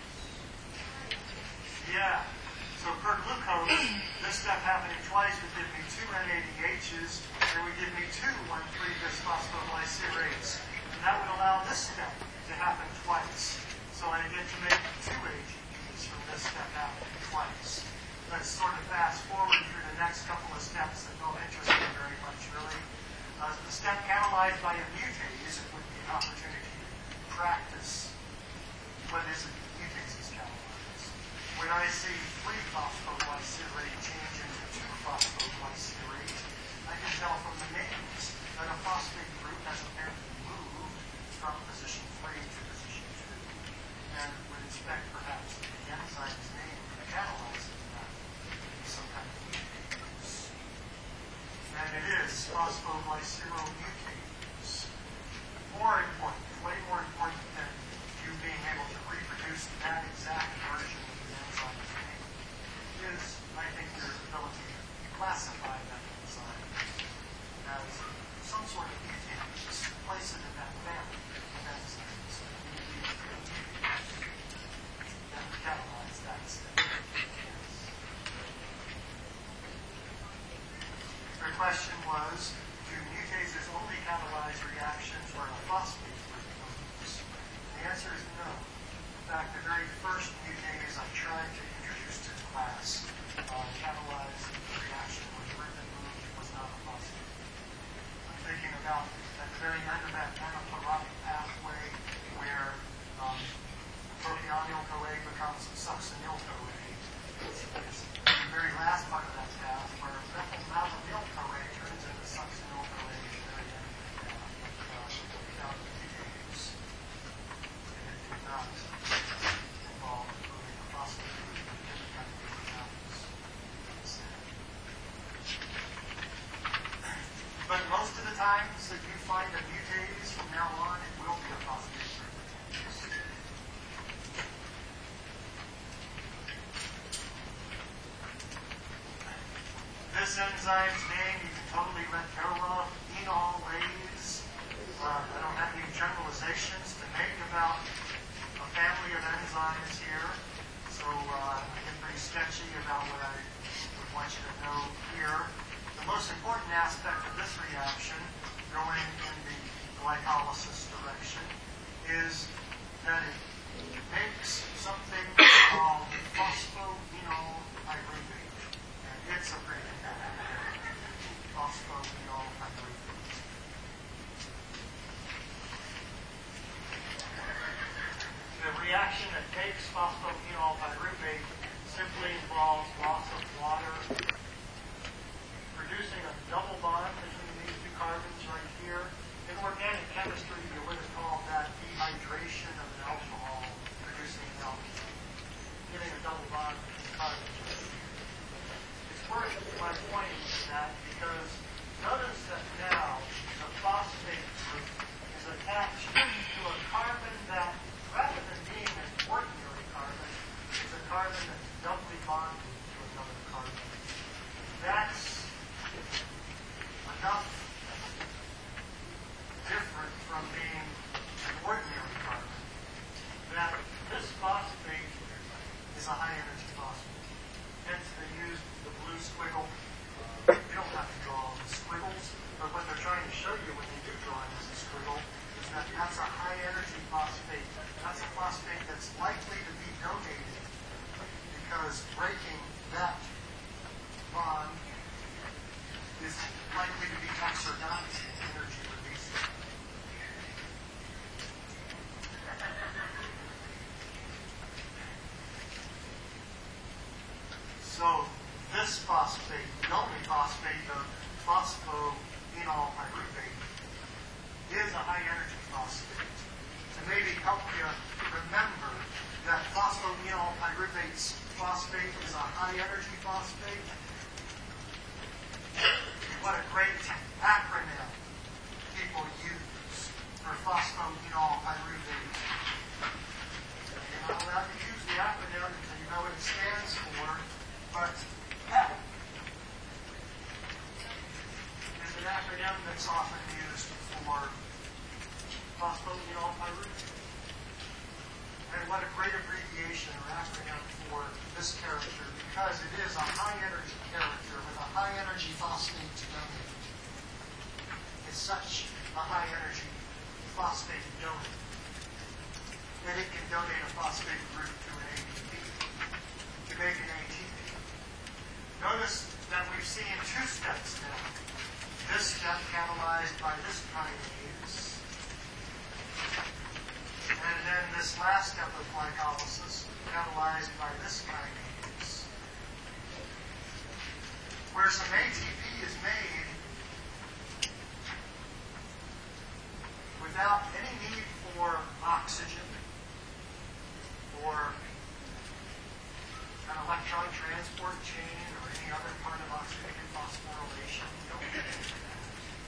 Yeah. So per glucose, this step happening twice would give me two N A D H's, and would give me two one three bis phosphoglycerates. And that would allow this step to happen twice. So I get to make two A T Ps from this step happening twice. Let's sort of fast forward through the next couple of steps that don't interest me very much, really. Uh, the step catalyzed by a mutase, it would be an opportunity to practice what is it mutase is catalyzed. When I see three phosphoglycerate change into two phosphoglycerate, I can tell from the names that a phosphate group has apparently moved from position three to position two, and would expect perhaps that the enzyme's name catalyzes that to be some kind of mutase. And it is phosphoglyceromutase. More important, way more important than you being able to reproduce that exact version of the enzyme's name is, I think, your ability to classify that enzyme as some sort of mutase. Just place it in that family of enzymes. And catalyze that step. Yes. Your question was, do mutases only catalyze reactions where a phosphate group moves? The answer is no. In fact, the very first mutase I tried to introduce to the class uh, catalyzed the reaction where the ribbon moved was not a phosphate. I'm thinking about at the very end of that anaplerotic pathway where um, propionyl-CoA becomes succinyl-CoA. It's, it's the very last part of that path where methyl-malonyl-CoA turns into succinyl-CoA at the very end of that path uh, without the mutase. And it did not involve moving a phosphate group, but it did kind of do what happens instead. But most of the times that you find a mutase from now on, it will be a phosphate group. this enzyme's name, you can totally let go of. Enolase. Uh, I don't have any generalizations to make about a family of enzymes here. So uh, I get pretty sketchy about what I would want you to know here. The most important aspect of this reaction, going in the glycolysis direction, is that it makes something called phosphoenolpyruvate. And it's a pretty important thing. Phosphoenolpyruvate. The reaction that takes phosphoenolpyruvate simply involves loss of water, producing a double bond between these two carbons right here. In organic chemistry, you would have called that dehydration of an alcohol, producing an alcohol, giving a double bond between carbons. It's worth my pointing to that because notice that now the phosphate group is attached to a carbon that, rather than being an ordinary carbon, is a carbon that's doubly bonded to another carbon. That's enough different from being an ordinary carbon that this phosphate is a high energy phosphate. Hence they use the blue squiggle. You don't have to draw the squiggles, but what they're trying to show you when they do draw it as a squiggle is that that's a high energy phosphate. That's a phosphate that's likely to be donated because breaking that bond is likely to be exergonic energy releasing. So this phosphate, the only phosphate, the phosphoenolpyruvate, is a high energy phosphate. To maybe help you remember that phosphoenolpyruvate's phosphate is a high energy phosphate. What a great acronym people use for phosphoenolpyruvate. You're not allowed to use the acronym until you know what it stands for, but P E P is an acronym that's often used for phosphoenolpyruvate. And what a great abbreviation or acronym for this character, because it is a high energy character with a high energy phosphate to donate. It's such a high energy phosphate donor that it can donate a phosphate group to an A T P to make an A T P. Notice that we've seen two steps now. This step catalyzed by this kinase, and then this last step of glycolysis catalyzed by this kinase, where some A T P is made without any need for oxygen or an electron transport chain or any other part of oxidative phosphorylation. You don't get any of that.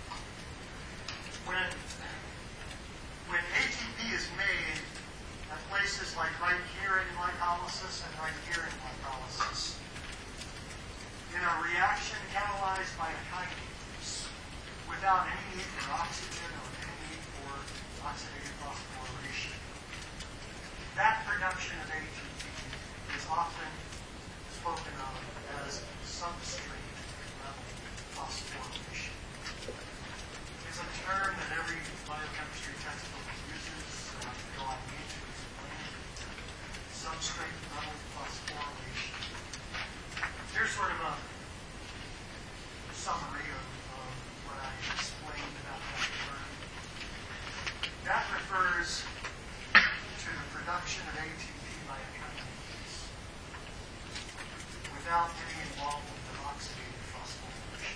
When, when A T P is made at places like right here in glycolysis and right here in glycolysis, in a reaction catalyzed by a kinase without any need for oxygen or any need for oxidative phosphorylation, that production of A T P is often spoken of as substrate level phosphorylation. It's a term that every biochemistry textbook uses, so I feel I need to explain it. Substrate level phosphorylation. Here's sort of a summary of, of what I explained about that term. That refers to the production of A T P by a kinase without any involvement of oxidative phosphorylation.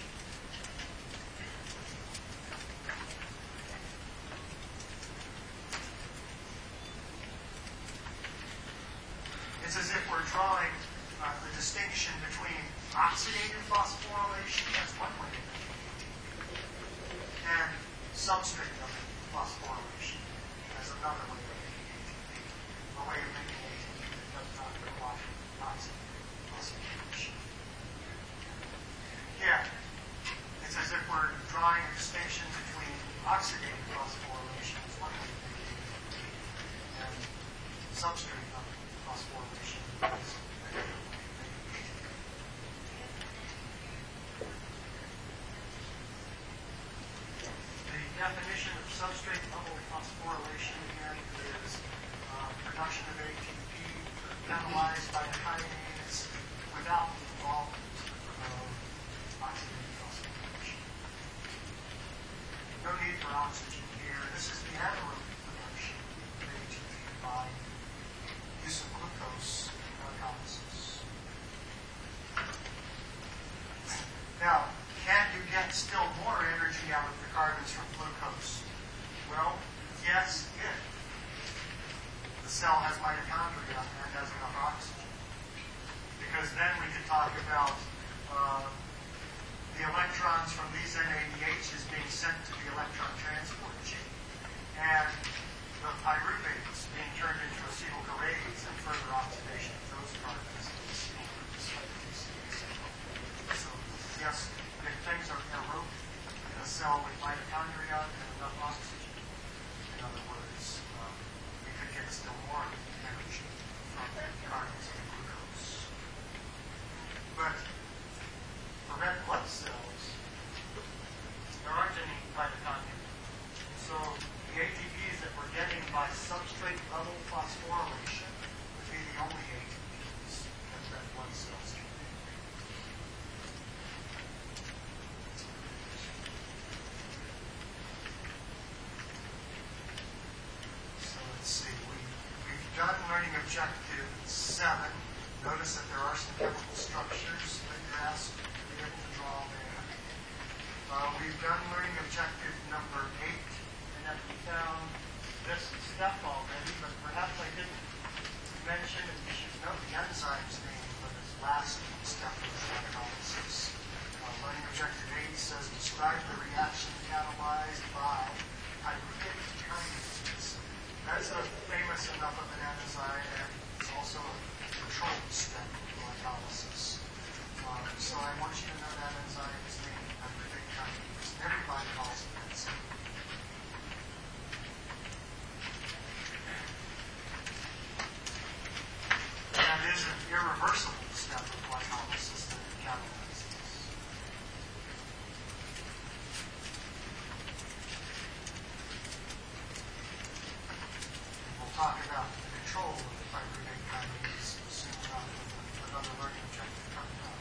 It's as if we're drawing uh, the distinction between oxidative phosphorylation, that's one way of making A T P, and substrate level phosphorylation as another way of making A T P, a way of making A T P that does not require oxidative phosphorylation. Yeah, substrate level phosphorylation again is uh, production of A T P catalyzed by the kinase without the involvement of oxidative phosphorylation. No need for oxygen here. This is the anaerobic production of A T P by use of glucose glycolysis. Now, can you get still more energy out of the carbons from glucose? Well, yes, if the cell has mitochondria and has enough oxygen. Because then we can talk about uh, the electrons from these N A D Hs being sent to the electron transport chain, and the pyruvates being turned into acetyl-CoAs and further oxidation of those carbons. So, yes, if things are aerobic in a cell with mitochondria and enough oxygen, in other words, um, we could get still more energy from carbons and glucose. But for red blood cells, there aren't any mitochondria. So the A T Ps that we're getting by substrate level phosphorylation would be the only A T Ps that red blood cells can make. So let's see, we, we've done learning objective seven. Notice that there are some chemical structures that you're asked to be able to draw there. Uh, we've done learning objective number eight, and that we found this step already, but perhaps I didn't mention, and you should know the enzyme's name for this last step of the glycolysis. Uh, learning objective eight says describe the reaction catalyzed by pyruvate kinases. That's a famous enough of an enzyme, and it's also a controlled step of glycolysis. Um, so I want you to know that enzyme's name, pyruvate kinase. Everybody calls it enzyme. That is an irreversible step of glycolysis that it catalyzes. We'll talk about the control of the pyruvate kinase soon enough with another learning objective coming up.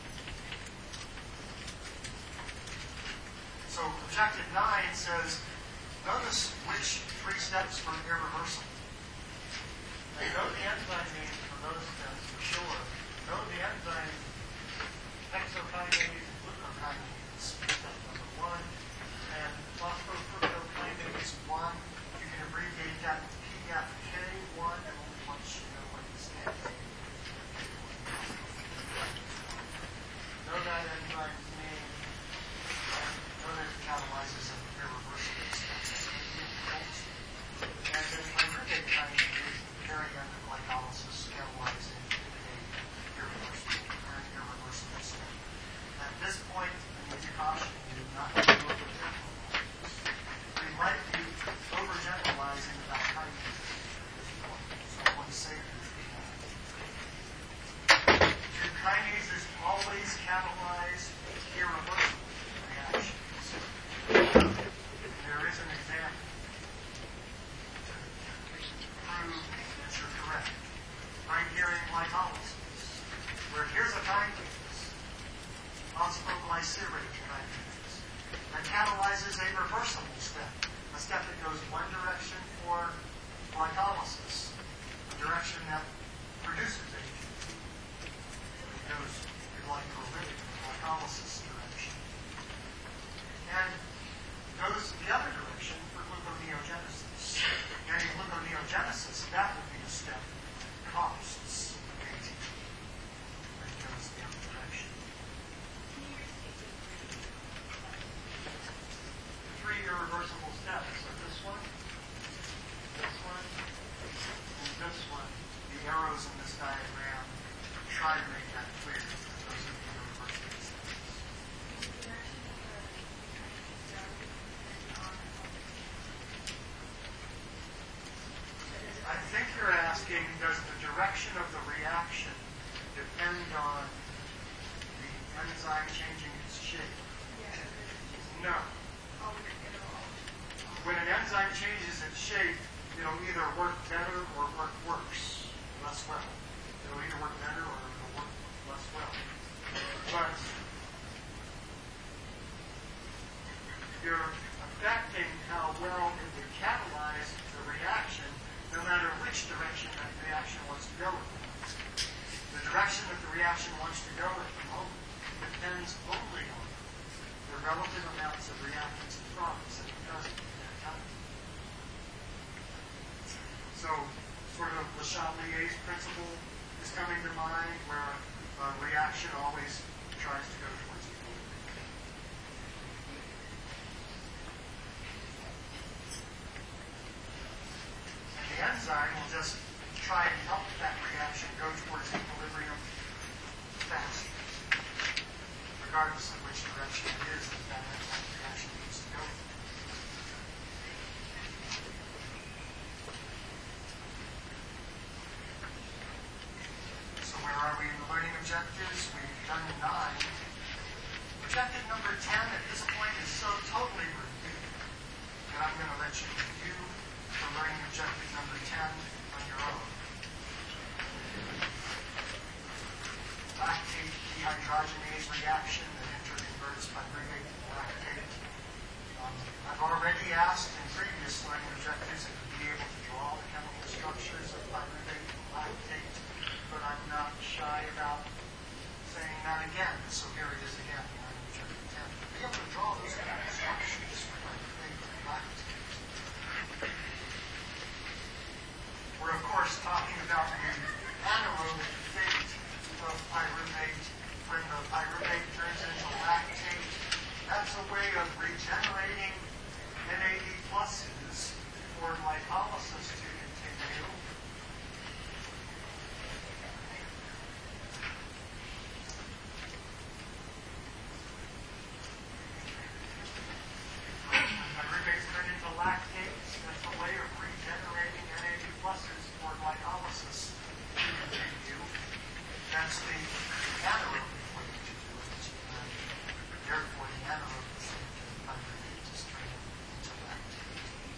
So objective nine says, notice which three steps were irreversible. Now, know the enzyme name for those steps for sure. Know the enzyme hexokinase and glucokinase, step number one, and phosphofructokinase one. You can abbreviate that to P F K one, and once you know what it stands for. Know that enzyme's name, and know that it catalyzes an irreversible step. And then pyruvate kinase is the very end of glycolysis, catalyzing a irreversible, an irreversible step. At this point, I need to caution you not to overgeneralize. We might be overgeneralizing about kinases at this point, so I want to say that we have. Do kinases always catalyze irreversible reactions? There is an example to prove that you're correct. Right here in glycolysis, where here's a kinase, phosphoglycerate kinase, that catalyzes a reversible step, a step that goes one direction for glycolysis, a direction that produces A T P. It goes the glycolytic glycolysis direction. And goes the other direction for gluconeogenesis. And in gluconeogenesis, that would be a step that costs A T P. And goes the other direction. Three irreversible steps are this one, this one, and this one. The arrows in this diagram try to make that clear that those are the irreversible steps. I think you're asking, does the direction of the reaction depend on the enzyme changing its shape? No. when an enzyme changes its shape, it'll either work better or work worse, less well. It'll either work better or it'll work less well. But you're affecting how well it would catalyze the reaction, no matter which direction that reaction wants to go in. The direction that the reaction wants to go at the moment depends only on the relative amounts of reactants and products that are present in that time. So, sort of Le Chatelier's principle is coming to mind, where a reaction always tries to go towards equilibrium. And the enzyme will just try and help that reaction go towards equilibrium faster, regardless of which direction it is that that enzyme reaction needs to go. So where are we in the learning objectives? We've done nine. Objective number ten at this point is so totally reviewed that I'm going to let you review for learning objective number ten on your own. Lactate dehydrogenase reaction that interconverts pyruvate to lactate. Um, I've already asked in previous learning objectives if you'd be able to draw the chemical structures of pyruvate and lactate, but I'm not shy about saying that again. So here it is again, learning objective ten. Be able to draw those chemical structures for pyruvate and lactate. We're of course talking about the anaerobic fate of pyruvate when the pyruvate turns into lactate. That's a way of regenerating N A D pluses for glycolysis to continue. Pyruvates turn into lactate. That's a way of regenerating N A D pluses for glycolysis to continue. That's the anaerobic way to do it. And therefore, the anaerobic state of pyruvate is turned into lactate.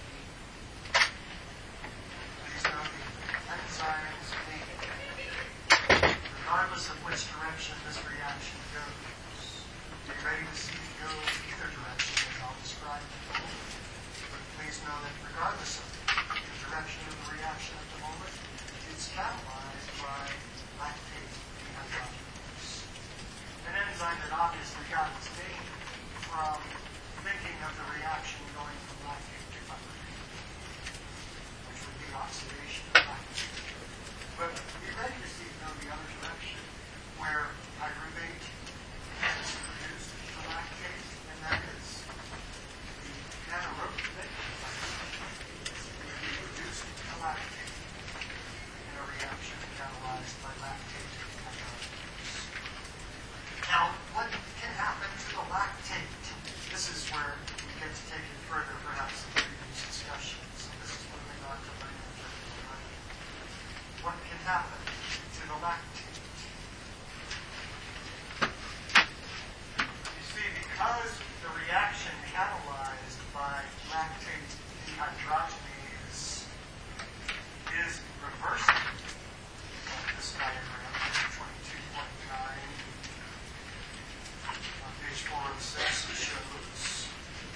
Please note the enzymes lead, regardless of which direction this reaction goes. Be ready to see it go either direction, as I'll describe in a moment. But please know that regardless of the direction of the reaction at the moment, it's catalyzed by lactate dehydrogenase. An enzyme that obviously got its name from thinking of the reaction going from lactate to pyruvate, which would be oxidation of lactate. But be ready to see it go the other direction, where pyruvate is produced to lactate, and that is the anaerobic fate of pyruvate will be produced to lactate in a reaction catalyzed by lactate dehydrogenase. Now, what can happen to the lactate? This is where we get to take it further, perhaps, in previous discussions. So this is moving on to learning objective eleven. What can happen to the lactate? You see, because the reaction catalyzed by lactate dehydrogenase is reversible, like this diagram, twenty-two point nine, on page four oh six, shows.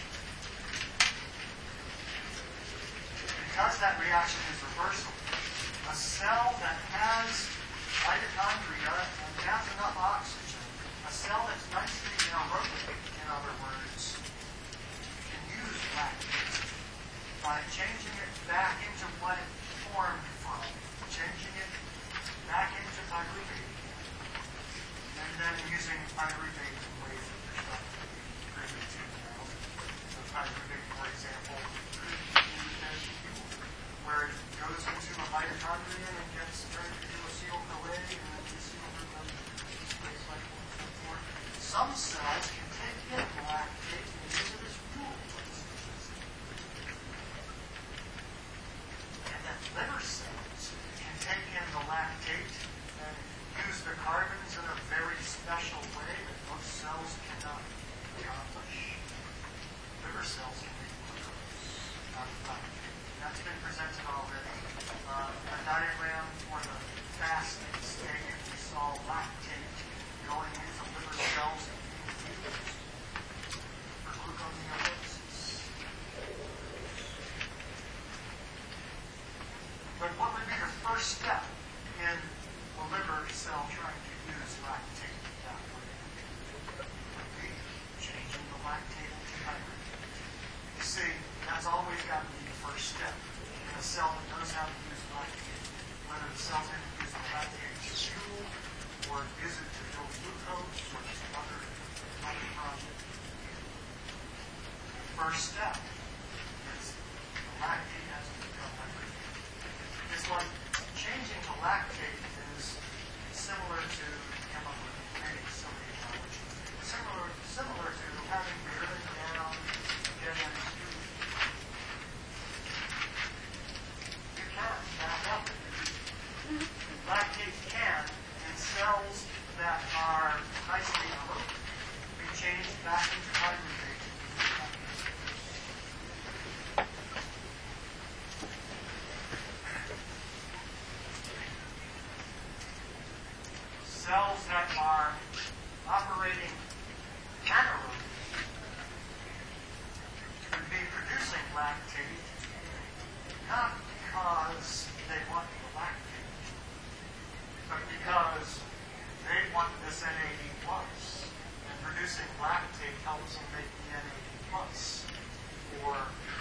Because that reaction is reversible, a cell that has mitochondria and has enough oxygen, a cell that's nicely aerobic, in other words, can use lactate by changing it back into what it formed from, changing it back into pyruvate again, and then using pyruvate in ways that there's not primitive now. So pyruvate, for example, could be used as fuel, where it goes into a mitochondria and gets turned into acetyl-CoA, and then the acetyl group goes into the display cycle and so forth. Some cells can take in lactate and use it as fuel, for instance. And then liver cells can take in the lactate and use the carbons in a very special way that most cells cannot accomplish. Liver cells can make glucose. first step in the liver cell trying to use lactate that way would be changing the lactate into pyruvate. You see, that's always got to be the first step in a cell that knows how to use lactate. Whether the cell's going to use the lactate to fuel, or use it to build glucose, or just other other project. The first step is the lactate has to become pyruvate. It's like changing the lactate is similar to chemical, maybe silly analogy, similar similar to having driven down dead end tube. You can't back up it. Lactate can, in cells that are nicely aerobic, be changed back into pyruvate. Cells that are operating anaerobically would be producing lactate not because they want the lactate, but because they want this N A D plus, and producing lactate helps them make the N A D plus for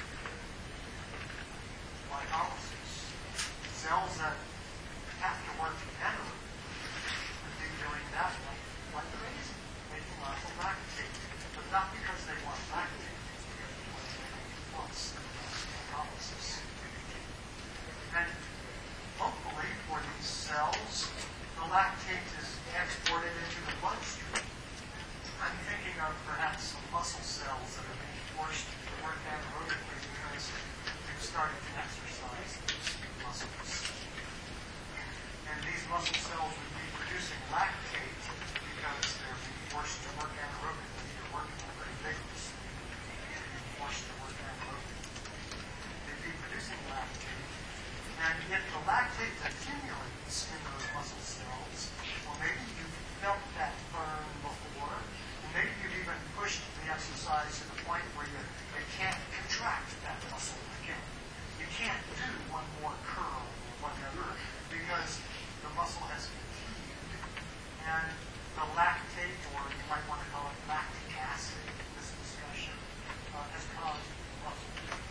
glycolysis. Cells that have to work anaerobically would be doing that like, like crazy, making lots of lactate, but not because they want lactate, because they want N A D plus and glycolysis. And hopefully for these cells, the lactate is exported into the bloodstream. I'm thinking of perhaps some muscle cells that are being forced to work anaerobically because they've started to exercise those muscles. And these muscle cells would be producing lactate because they're being forced to work anaerobically. They're working very vigorously. They're being forced to work anaerobically. They'd be producing lactate. And if the lactate accumulates in those muscle cells, well, maybe you've felt that burn before, and maybe you've even pushed the exercise to the point where you, you can't contract that muscle again. You can't do one more curl or whatever because the muscle has fatigued, and the lactate, or you might want to call it lactic acid in this discussion, uh, has caused muscle fatigues.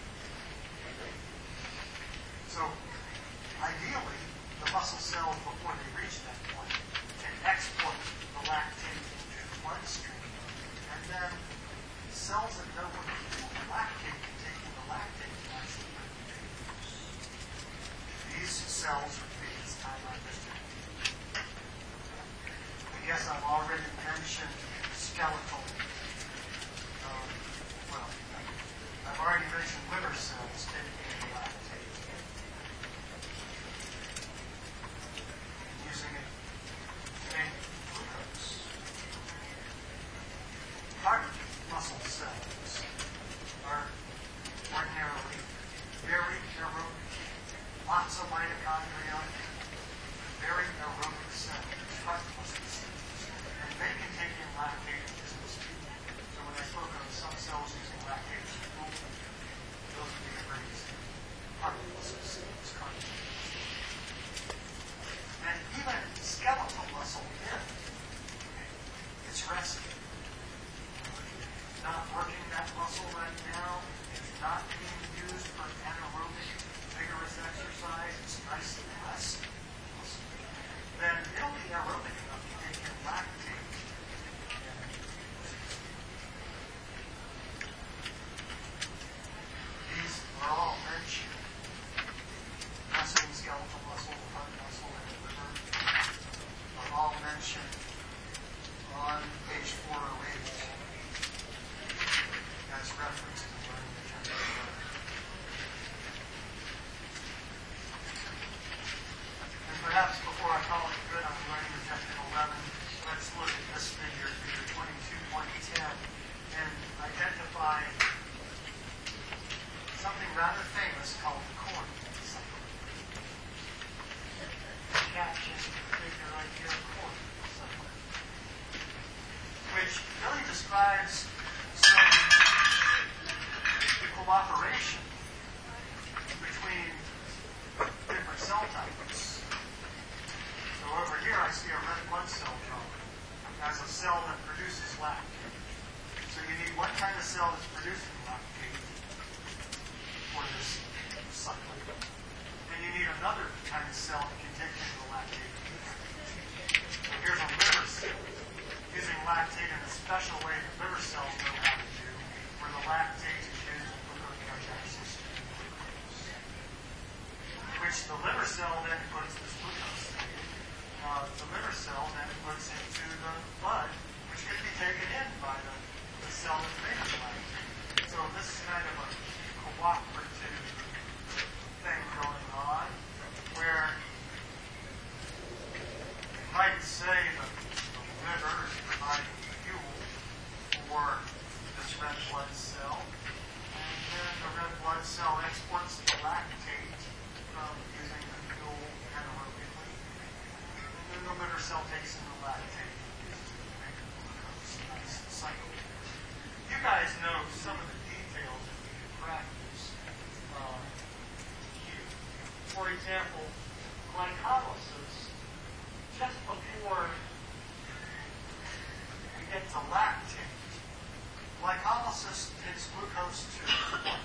So, ideally, the muscle cells, before they reach that point, can export the lactate into the bloodstream. And then cells that know what to do with the lactate can take in the lactate and actually produce. These cells would be as chimeric. I guess I've already mentioned skeletal. Um, well, I've already mentioned liver cells taking in the lactate. Using it to make glucose. Heart muscle cells are ordinarily very aerobic. Lots of mitochondria, very aerobic cells, heart muscle cells. And they can take in lactate as a speed. So when I spoke of some cells using lactate as fuel, those would be a great example. Heart muscle cells, cardiac. And even skeletal muscle in it's resting. Not working that muscle right now. It's not being used for anaerobic, vigorous exercise. It's nice and resting. Then it'll be aerobic enough to take in lactate. These are all another kind of cell that can take in the lactate. So here's a liver cell using lactate in a special way that liver cells know how to do, where the lactate is used in gluconeogenesis, which the liver cell then puts this glucose. Uh, the liver cell then puts into the blood, which can be taken in by the, the cell that made the lactate. So this is kind of a cooperative thing going on, where you might say that the liver is providing fuel for this red blood cell, and then the red blood cell exports the lactate from using the fuel anaerobically, and then the liver cell takes in the lactate and uses it to make glucose. Nice cycle. You guys know some of the details of the practice uh, here. For example, glycolysis, just before we get to lactate, glycolysis takes glucose to one.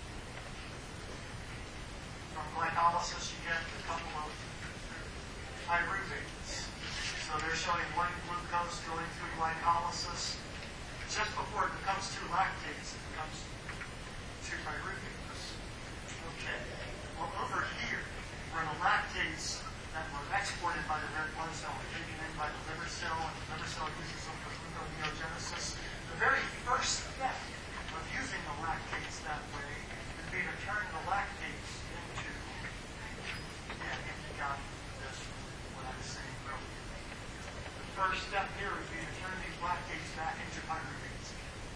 From glycolysis, you get a couple of pyruvates. So they're showing one glucose going through glycolysis. Just before it becomes two lactates, it becomes two pyruvates. Okay. Well, over here, where the lactates that were exported by the red blood cell are taken in by the liver cell, and the liver cell uses them for gluconeogenesis, the very first step of using the lactates that way would be to turn the lactates into, yeah, if you got this, what I was saying earlier. The first step here would be to turn these lactates back into pyruvates.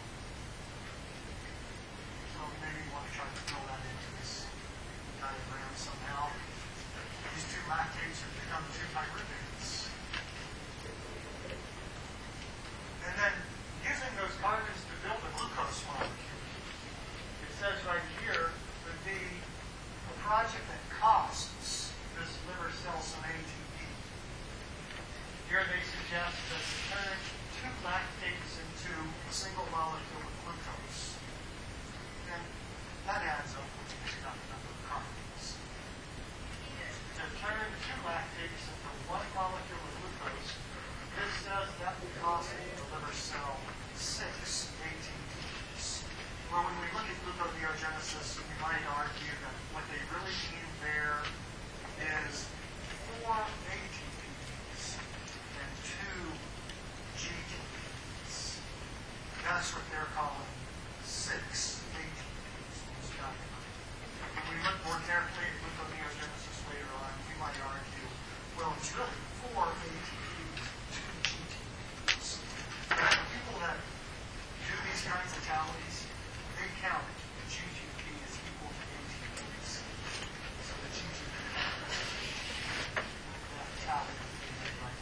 So maybe you want to try to fill that into this diagram somehow. These two lactates have become two pyruvates. And then, using those carbons to build a glucose molecule, it says right here would be a project that costs this liver cell some A T P. Here they suggest that to turn two lactates into a single molecule of glucose. And that adds up when you pick up the number of carbons. To turn two lactates into one molecule of glucose, this says that would cost the liver cell six A T Ps. Well, when we look at gluconeogenesis, we might argue that what they really mean there is four A T Ps and two G T Ps. That's what they're calling six A T Ps. When we look more carefully at gluconeogenesis later on, we might argue, well, it's really four A T Ps, two G T Ps. And people that do these kinds of tallies, they count G T P is equal to A T Ps. So the G T P, that tally is right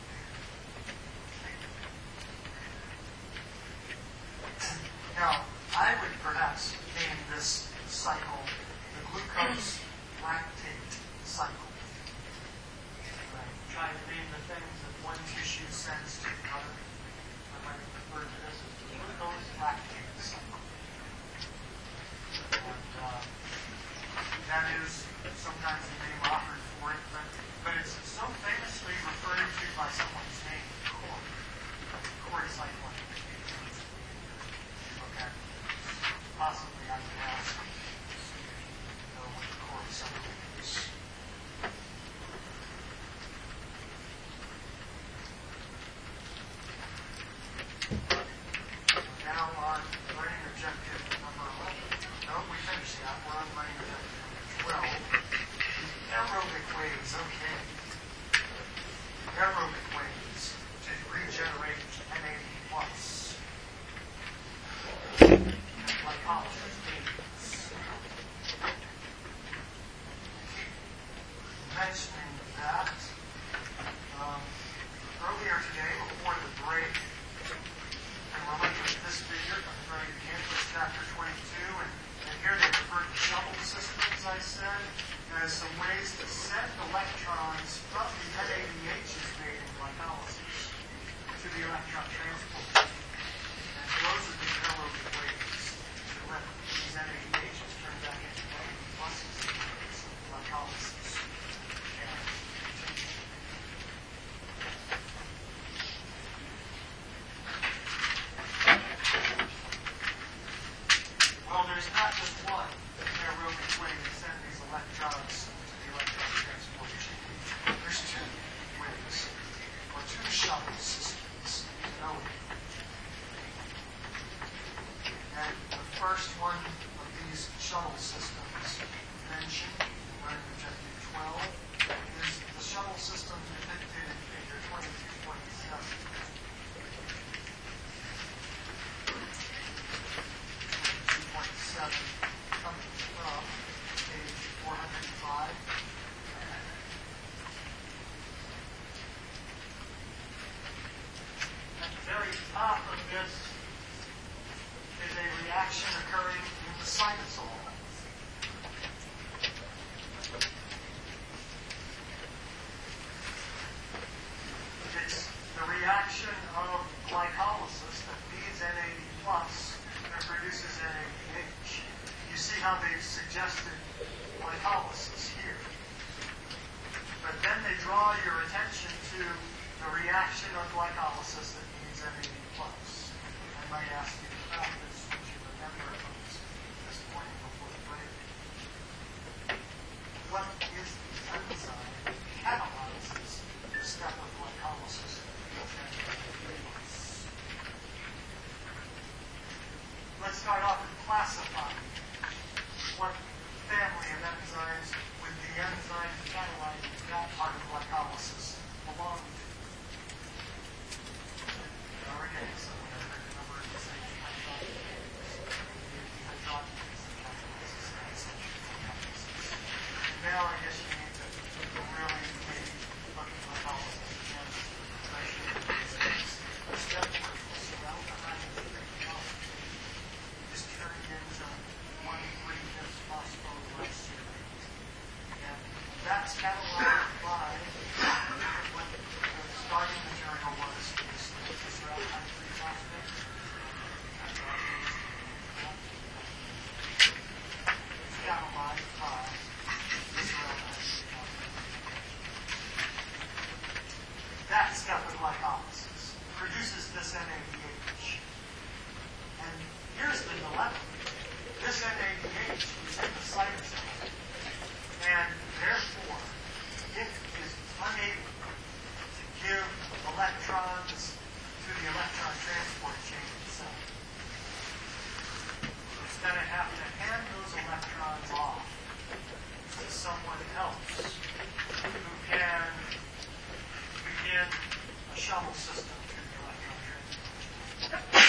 there. Now, I would perhaps name this cycle the glucose lactate cycle. Right. Try to name the things that one tissue sends to the other. I might refer to this as the glucose lactate cycle. And uh, that is sometimes the name offered for it, but, but it's so famously referred to by someone's name, Corey. Corey cycle. Okay. Possibly I could ask you know what the Corey cycle is. Now on learning objective number eleven. No, we finished that. We're on learning objective number twelve. Aerobic waves, okay. Aerobic waves to regenerate N A D plus. Glycolysis means. Mentioning that, um, earlier today, before the break, and we're looking at this figure, I'm referring to Cantos chapter twenty-two, and, and here they refer to shuttle systems, I said, as some ways to send electrons from the N A D Hs made in glycolysis to the electron transport system. And those are the aerobic ways to let these N A D Hs turn back into N A D pluses in glycolysis. draw your attention to the reaction of glycolysis that needs N A D plus. I might ask you to practice what you remember from this, this point before the break. What is the enzyme that catalyzes the step of glycolysis in N A D plus? Let's start off with classifying what family of enzymes would the enzyme catalyzing that part of glycolysis belong to. Again, so we have a number of the same dehydrogenase catalysis and essential catalysis. Now I guess you need to really maybe look at glycolysis again, especially in these days. The step where glyceraldehyde is turned into one three phosphoglycerate. And that's catalyzed by what the starting material was this glyceraldehyde three phosphate. It's catalyzed by glyceraldehyde three phosphate. That step of glycolysis produces this N A D H. And here's the dilemma. This N A D H is in the cytosol, and therefore it is unable to give electrons to the electron transport chain itself. It's going to have to hand those electrons off to someone else who can begin a shuttle system to the electron transport chain.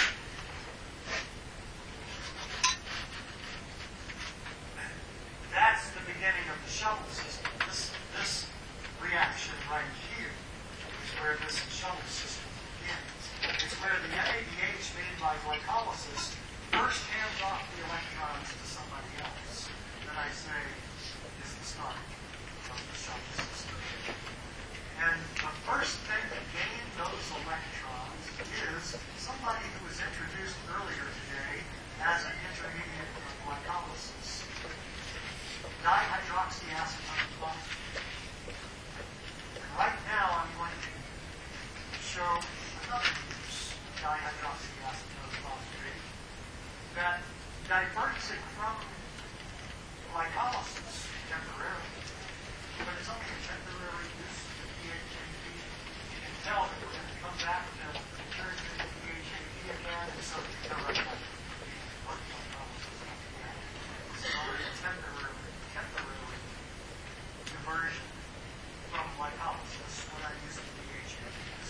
That's the beginning of the shuttle system. This, this reaction right here is where this shuttle system begins. It's where the N A D H made by glycolysis first hands off the electrons to somebody else. Then I say is the start of the shuttle system. And the first thing to gain those electrons is somebody who was introduced earlier today as an intermediate of glycolysis. Dihydroxyacetone phosphate. And right now I'm going to show another use of dihydroxyacetone phosphate that diverts it from glycolysis temporarily. But it's only a temporary use of D H A P. You can tell that we're going to come back to turn to the D H A P again, and so you know right now what glycolysis is again. So it's a temporary temporary diversion from glycolysis when I use the D H A Ps.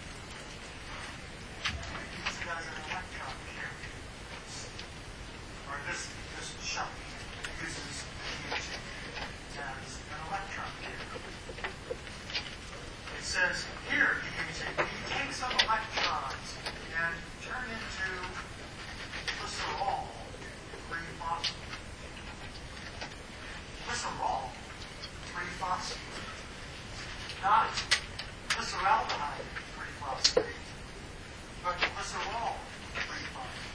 I use it as an electron carrier. Or this, this shunt uses the D H A P as an electron carrier. It says here, D H A P takes some electrons and turn into glycerol three phosphate. Glycerol three phosphate, not glyceraldehyde three phosphate, but glycerol three phosphate.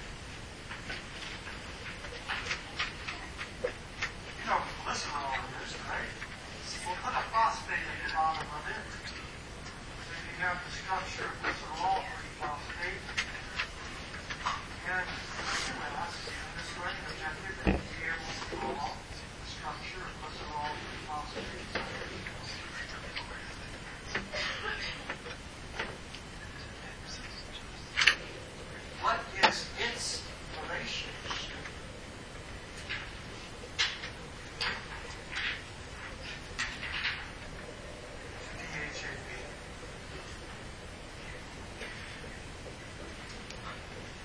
You know what glycerol is, right? We'll put a phosphate at the bottom of it. Then you have the structure of glycerol three phosphate. And you ask, this right objective that you be able to draw the structure of glycerol three phosphate. What is its relationship to D H A P?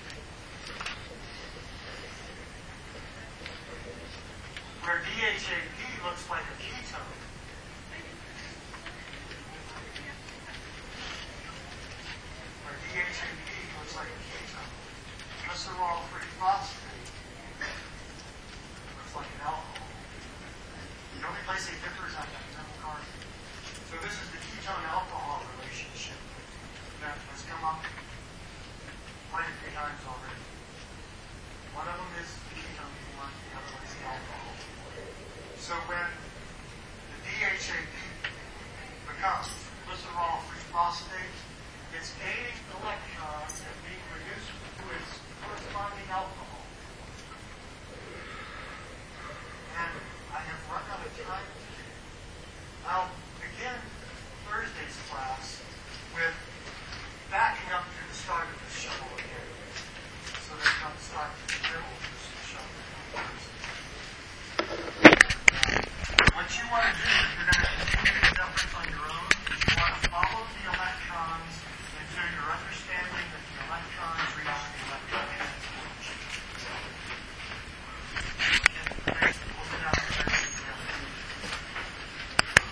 Where D H A P